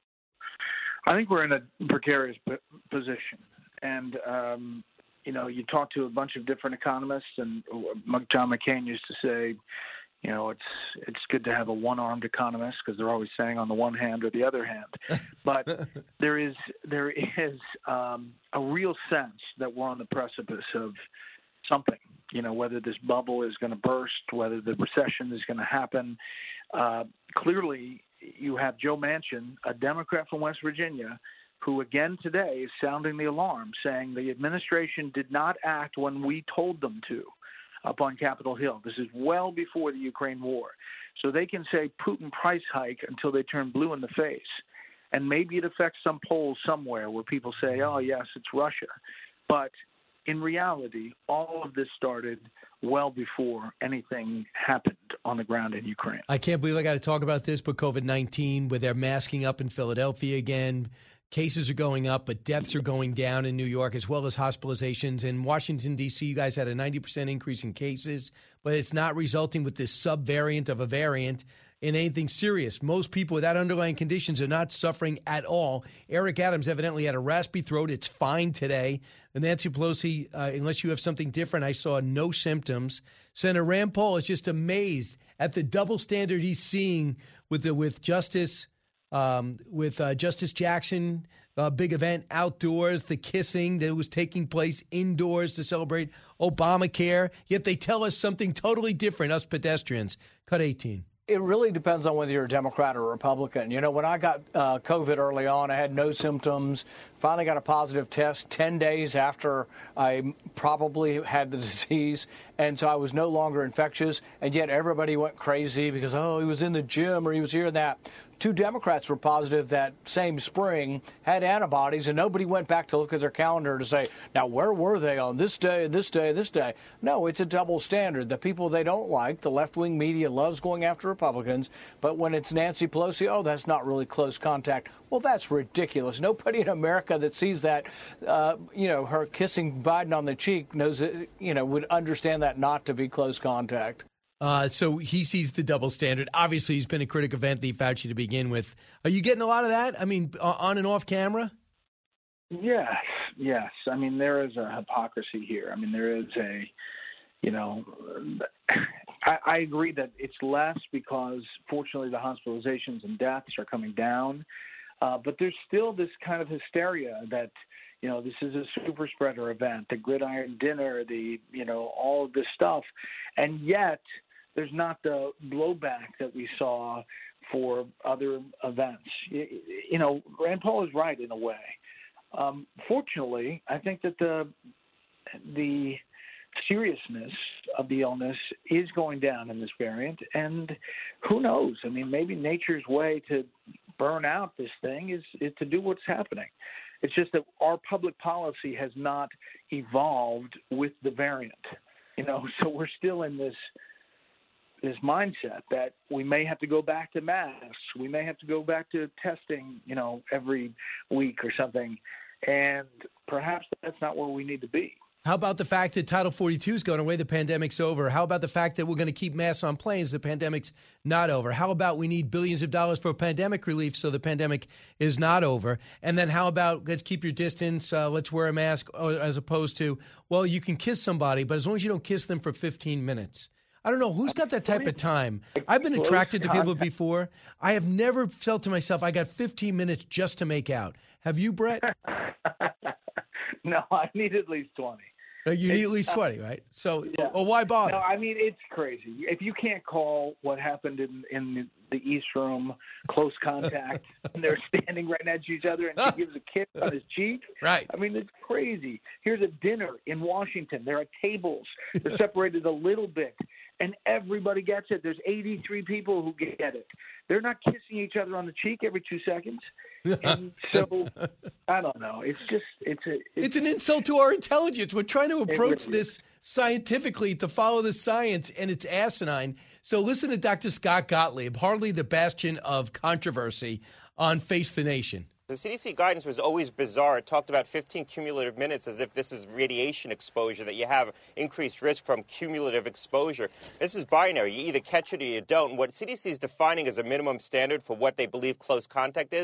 S19: I think we're in a precarious position. And, um, you know, you talk to a bunch of different economists, and John McCain used to say, you know, it's it's good to have a one-armed economist because they're always saying on the one hand or the other hand. But there is there is um, a real sense that we're on the precipice of something. You know, whether this bubble is going to burst, whether the recession is going to happen. Uh, clearly, you have Joe Manchin, a Democrat from West Virginia, who again today is sounding the alarm, saying the administration did not act when we told them to up on Capitol Hill. This is well before the Ukraine war. So they can say Putin price hike until they turn blue in the face. And maybe it affects some polls somewhere where people say, oh, yes, it's Russia. But in reality, all of this started well before anything happened on the ground in Ukraine.
S6: I can't believe I got to talk about this, but COVID nineteen, where they're masking up in Philadelphia again. Cases are going up, but deaths are going down in New York, as well as hospitalizations. In Washington, D C, you guys had a ninety percent increase in cases, but it's not resulting with this subvariant of a variant in anything serious. Most people without underlying conditions are not suffering at all. Eric Adams evidently had a raspy throat. It's fine today. And Nancy Pelosi, uh, unless you have something different, I saw no symptoms. Senator Rand Paul is just amazed at the double standard he's seeing with the, with Justice um, with uh, Justice Jackson, a uh, big event outdoors, the kissing that was taking place indoors to celebrate Obamacare. Yet they tell us something totally different, us pedestrians. Cut eighteen.
S3: It really depends on whether you're a Democrat or a Republican. You know, when I got uh, COVID early on, I had no symptoms, finally got a positive test ten days after I probably had the disease, and so I was no longer infectious, and yet everybody went crazy because, oh, he was in the gym or he was here and that. Two Democrats were positive that same spring, had antibodies, and nobody went back to look at their calendar to say, now, where were they on this day, this day, this day? No, it's a double standard. The people they don't like, the left-wing media loves going after Republicans, but when it's Nancy Pelosi, oh, that's not really close contact. Well, that's ridiculous. Nobody in America that sees that, uh, you know, her kissing Biden on the cheek knows, it, you know, would understand that not to be close contact.
S6: Uh, so he sees the double standard. Obviously, he's been a critic of Anthony Fauci to begin with. Are you getting a lot of that? I mean, on and off camera?
S19: Yes, yes. I mean, there is a hypocrisy here. I mean, there is a, you know, I, I agree that it's less because, fortunately, the hospitalizations and deaths are coming down. Uh, but there's still this kind of hysteria that, you know, this is a super spreader event, the gridiron dinner, the, you know, all of this stuff. And yet there's not the blowback that we saw for other events. You, you know, Rand Paul is right in a way. Um, fortunately, I think that the the seriousness of the illness is going down in this variant. And who knows? I mean, maybe nature's way to burn out this thing is, is to do what's happening. It's just that our public policy has not evolved with the variant, you know, so we're still in this this mindset that we may have to go back to masks. We may have to go back to testing, you know, every week or something. And perhaps that's not where we need to be.
S6: How about the fact that Title forty-two is going away, the pandemic's over? How about the fact that we're going to keep masks on planes, the pandemic's not over? How about we need billions of dollars for pandemic relief so the pandemic is not over? And then how about let's keep your distance, uh, let's wear a mask, as opposed to, well, you can kiss somebody, but as long as you don't kiss them for fifteen minutes. I don't know. Who's got that type of time? I've been attracted to people before. I have never felt to myself, I got fifteen minutes just to make out. Have you, Brett?
S19: No, I need at least twenty.
S6: You need at least twenty, right? So, yeah. Well, why bother?
S19: No, I mean, it's crazy. If you can't call what happened in, in the East Room close contact, and they're standing right next to each other, and he gives a kiss on his cheek.
S6: Right.
S19: I mean, it's crazy. Here's a dinner in Washington. There are tables. They're separated a little bit, and everybody gets it. There's eighty-three people who get it. They're not kissing each other on the cheek every two seconds. And so, I don't know. It's just, it's a... It's,
S6: it's an insult to our intelligence. We're trying to approach
S19: really
S6: this scientifically to follow the science, and it's asinine. So listen to Doctor Scott Gottlieb, hardly the bastion of controversy, on Face the Nation.
S7: The C D C guidance was always bizarre. It talked about fifteen cumulative minutes as if this is radiation exposure, that you have increased risk from cumulative exposure. This is binary. You either catch it or you don't. What C D C is defining as a minimum standard for what they believe close contact is, but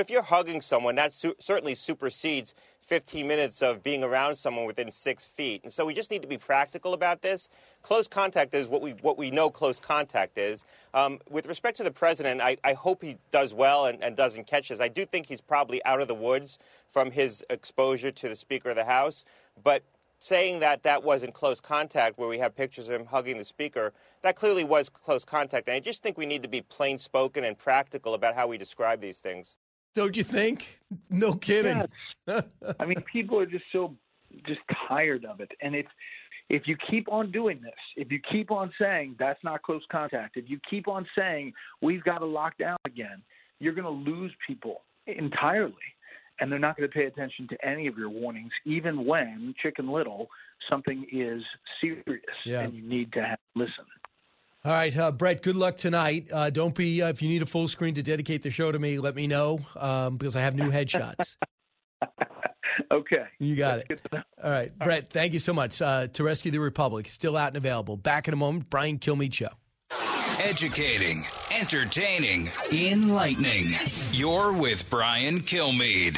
S7: if you're hugging someone, that su- certainly supersedes fifteen minutes of being around someone within six feet. And so we just need to be practical about this. Close contact is what we what we know close contact is. Um, with respect to the president, I, I hope he does well and, and doesn't catch this. I do think he's probably out of the woods from his exposure to the Speaker of the House. But saying that that wasn't close contact, where we have pictures of him hugging the Speaker, that clearly was close contact. And I just think we need to be plain spoken and practical about how we describe these things.
S6: Don't you think? No kidding.
S19: Yes. I mean, people are just so just tired of it. And if if you keep on doing this, if you keep on saying that's not close contact, if you keep on saying we've got to lock down again, you're going to lose people entirely. And they're not going to pay attention to any of your warnings, even when, Chicken Little, something is serious
S6: yeah.
S19: and you need to have, listen.
S6: All right, uh, Brett, good luck tonight. Uh, don't be, uh, if you need a full screen to dedicate the show to me, let me know um, because I have new headshots.
S19: Okay.
S6: You got it. All right, All Brett, right. thank you so much. Uh, To Rescue the Republic, still out and available. Back in a moment, Brian Kilmeade Show.
S5: Educating, entertaining, enlightening. You're with Brian Kilmeade.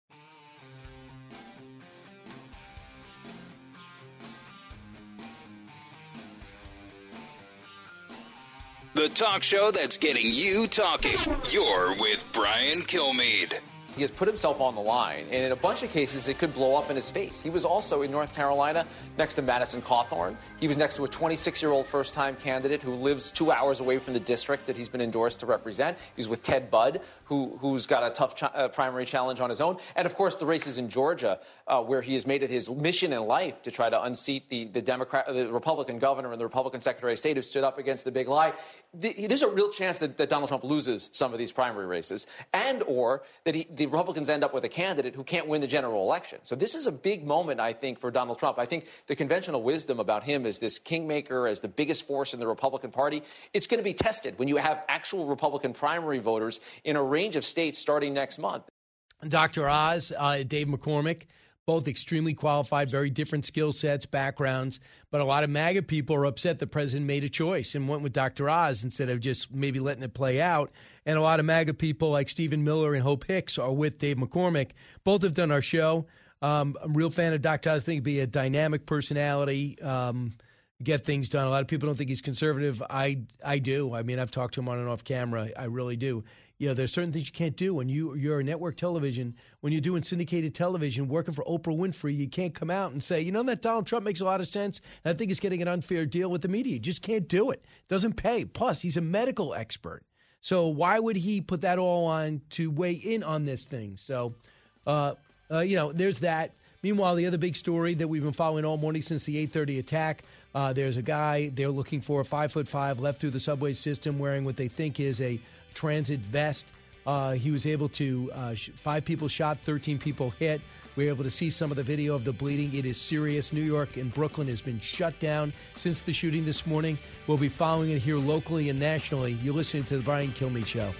S5: The talk show that's getting you talking. You're with Brian Kilmeade.
S15: He has put himself on the line, and in a bunch of cases, it could blow up in his face. He was also in North Carolina next to Madison Cawthorn. He was next to a twenty-six-year-old first-time candidate who lives two hours away from the district that he's been endorsed to represent. He's with Ted Budd, who, who's got a tough ch- uh, primary challenge on his own. And, of course, the races in Georgia, uh, where he has made it his mission in life to try to unseat the, the, Democrat, the Republican governor and the Republican Secretary of State who stood up against the big lie. The, there's a real chance that, that Donald Trump loses some of these primary races, and or that he, the Republicans end up with a candidate who can't win the general election. So this is a big moment, I think, for Donald Trump. I think the conventional wisdom about him as this kingmaker, as the biggest force in the Republican Party, it's going to be tested when you have actual Republican primary voters in a range of states starting next month.
S6: Doctor Oz, uh, Dave McCormick, both extremely qualified, very different skill sets, backgrounds. But a lot of MAGA people are upset the president made a choice and went with Doctor Oz instead of just maybe letting it play out. And a lot of MAGA people like Stephen Miller and Hope Hicks are with Dave McCormick. Both have done our show. Um, I'm a real fan of Doctor Oz. I think he'd be a dynamic personality, um, get things done. A lot of people don't think he's conservative. I I do. I mean, I've talked to him on and off camera. I really do. You know, there's certain things you can't do when you, you're a network television, when you're doing syndicated television, working for Oprah Winfrey, you can't come out and say, you know, that Donald Trump makes a lot of sense, and I think he's getting an unfair deal with the media. You just can't do it. Doesn't pay. Plus, he's a medical expert. So why would he put that all on to weigh in on this thing? So, uh, uh, you know, there's that. Meanwhile, the other big story that we've been following all morning since the eight thirty attack, uh, there's a guy they're looking for, five foot five, left through the subway system wearing what they think is a transit vest. Uh, he was able to, uh, sh- five people shot, thirteen people hit. We were able to see some of the video of the bleeding. It is serious. New York and Brooklyn has been shut down since the shooting this morning. We'll be following it here locally and nationally. You're listening to the Brian Kilmeade Show.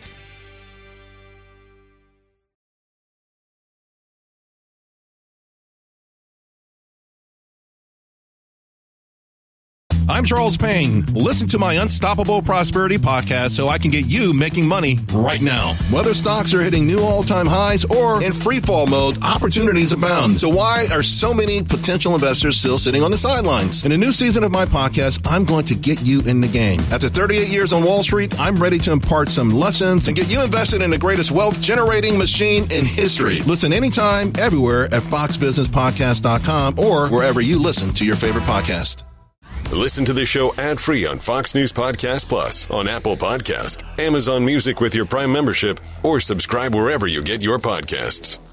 S4: I'm Charles Payne. Listen to my Unstoppable Prosperity podcast so I can get you making money right now. Whether stocks are hitting new all-time highs or in free fall mode, opportunities abound. So why are so many potential investors still sitting on the sidelines? In a new season of my podcast, I'm going to get you in the game. After thirty-eight years on Wall Street, I'm ready to impart some lessons and get you invested in the greatest wealth-generating machine in history. Listen anytime, everywhere at fox business podcast dot com or wherever you listen to your favorite podcast.
S10: Listen to the show ad-free on Fox News Podcast Plus, on Apple Podcast, Amazon Music with your Prime membership, or subscribe wherever you get your podcasts.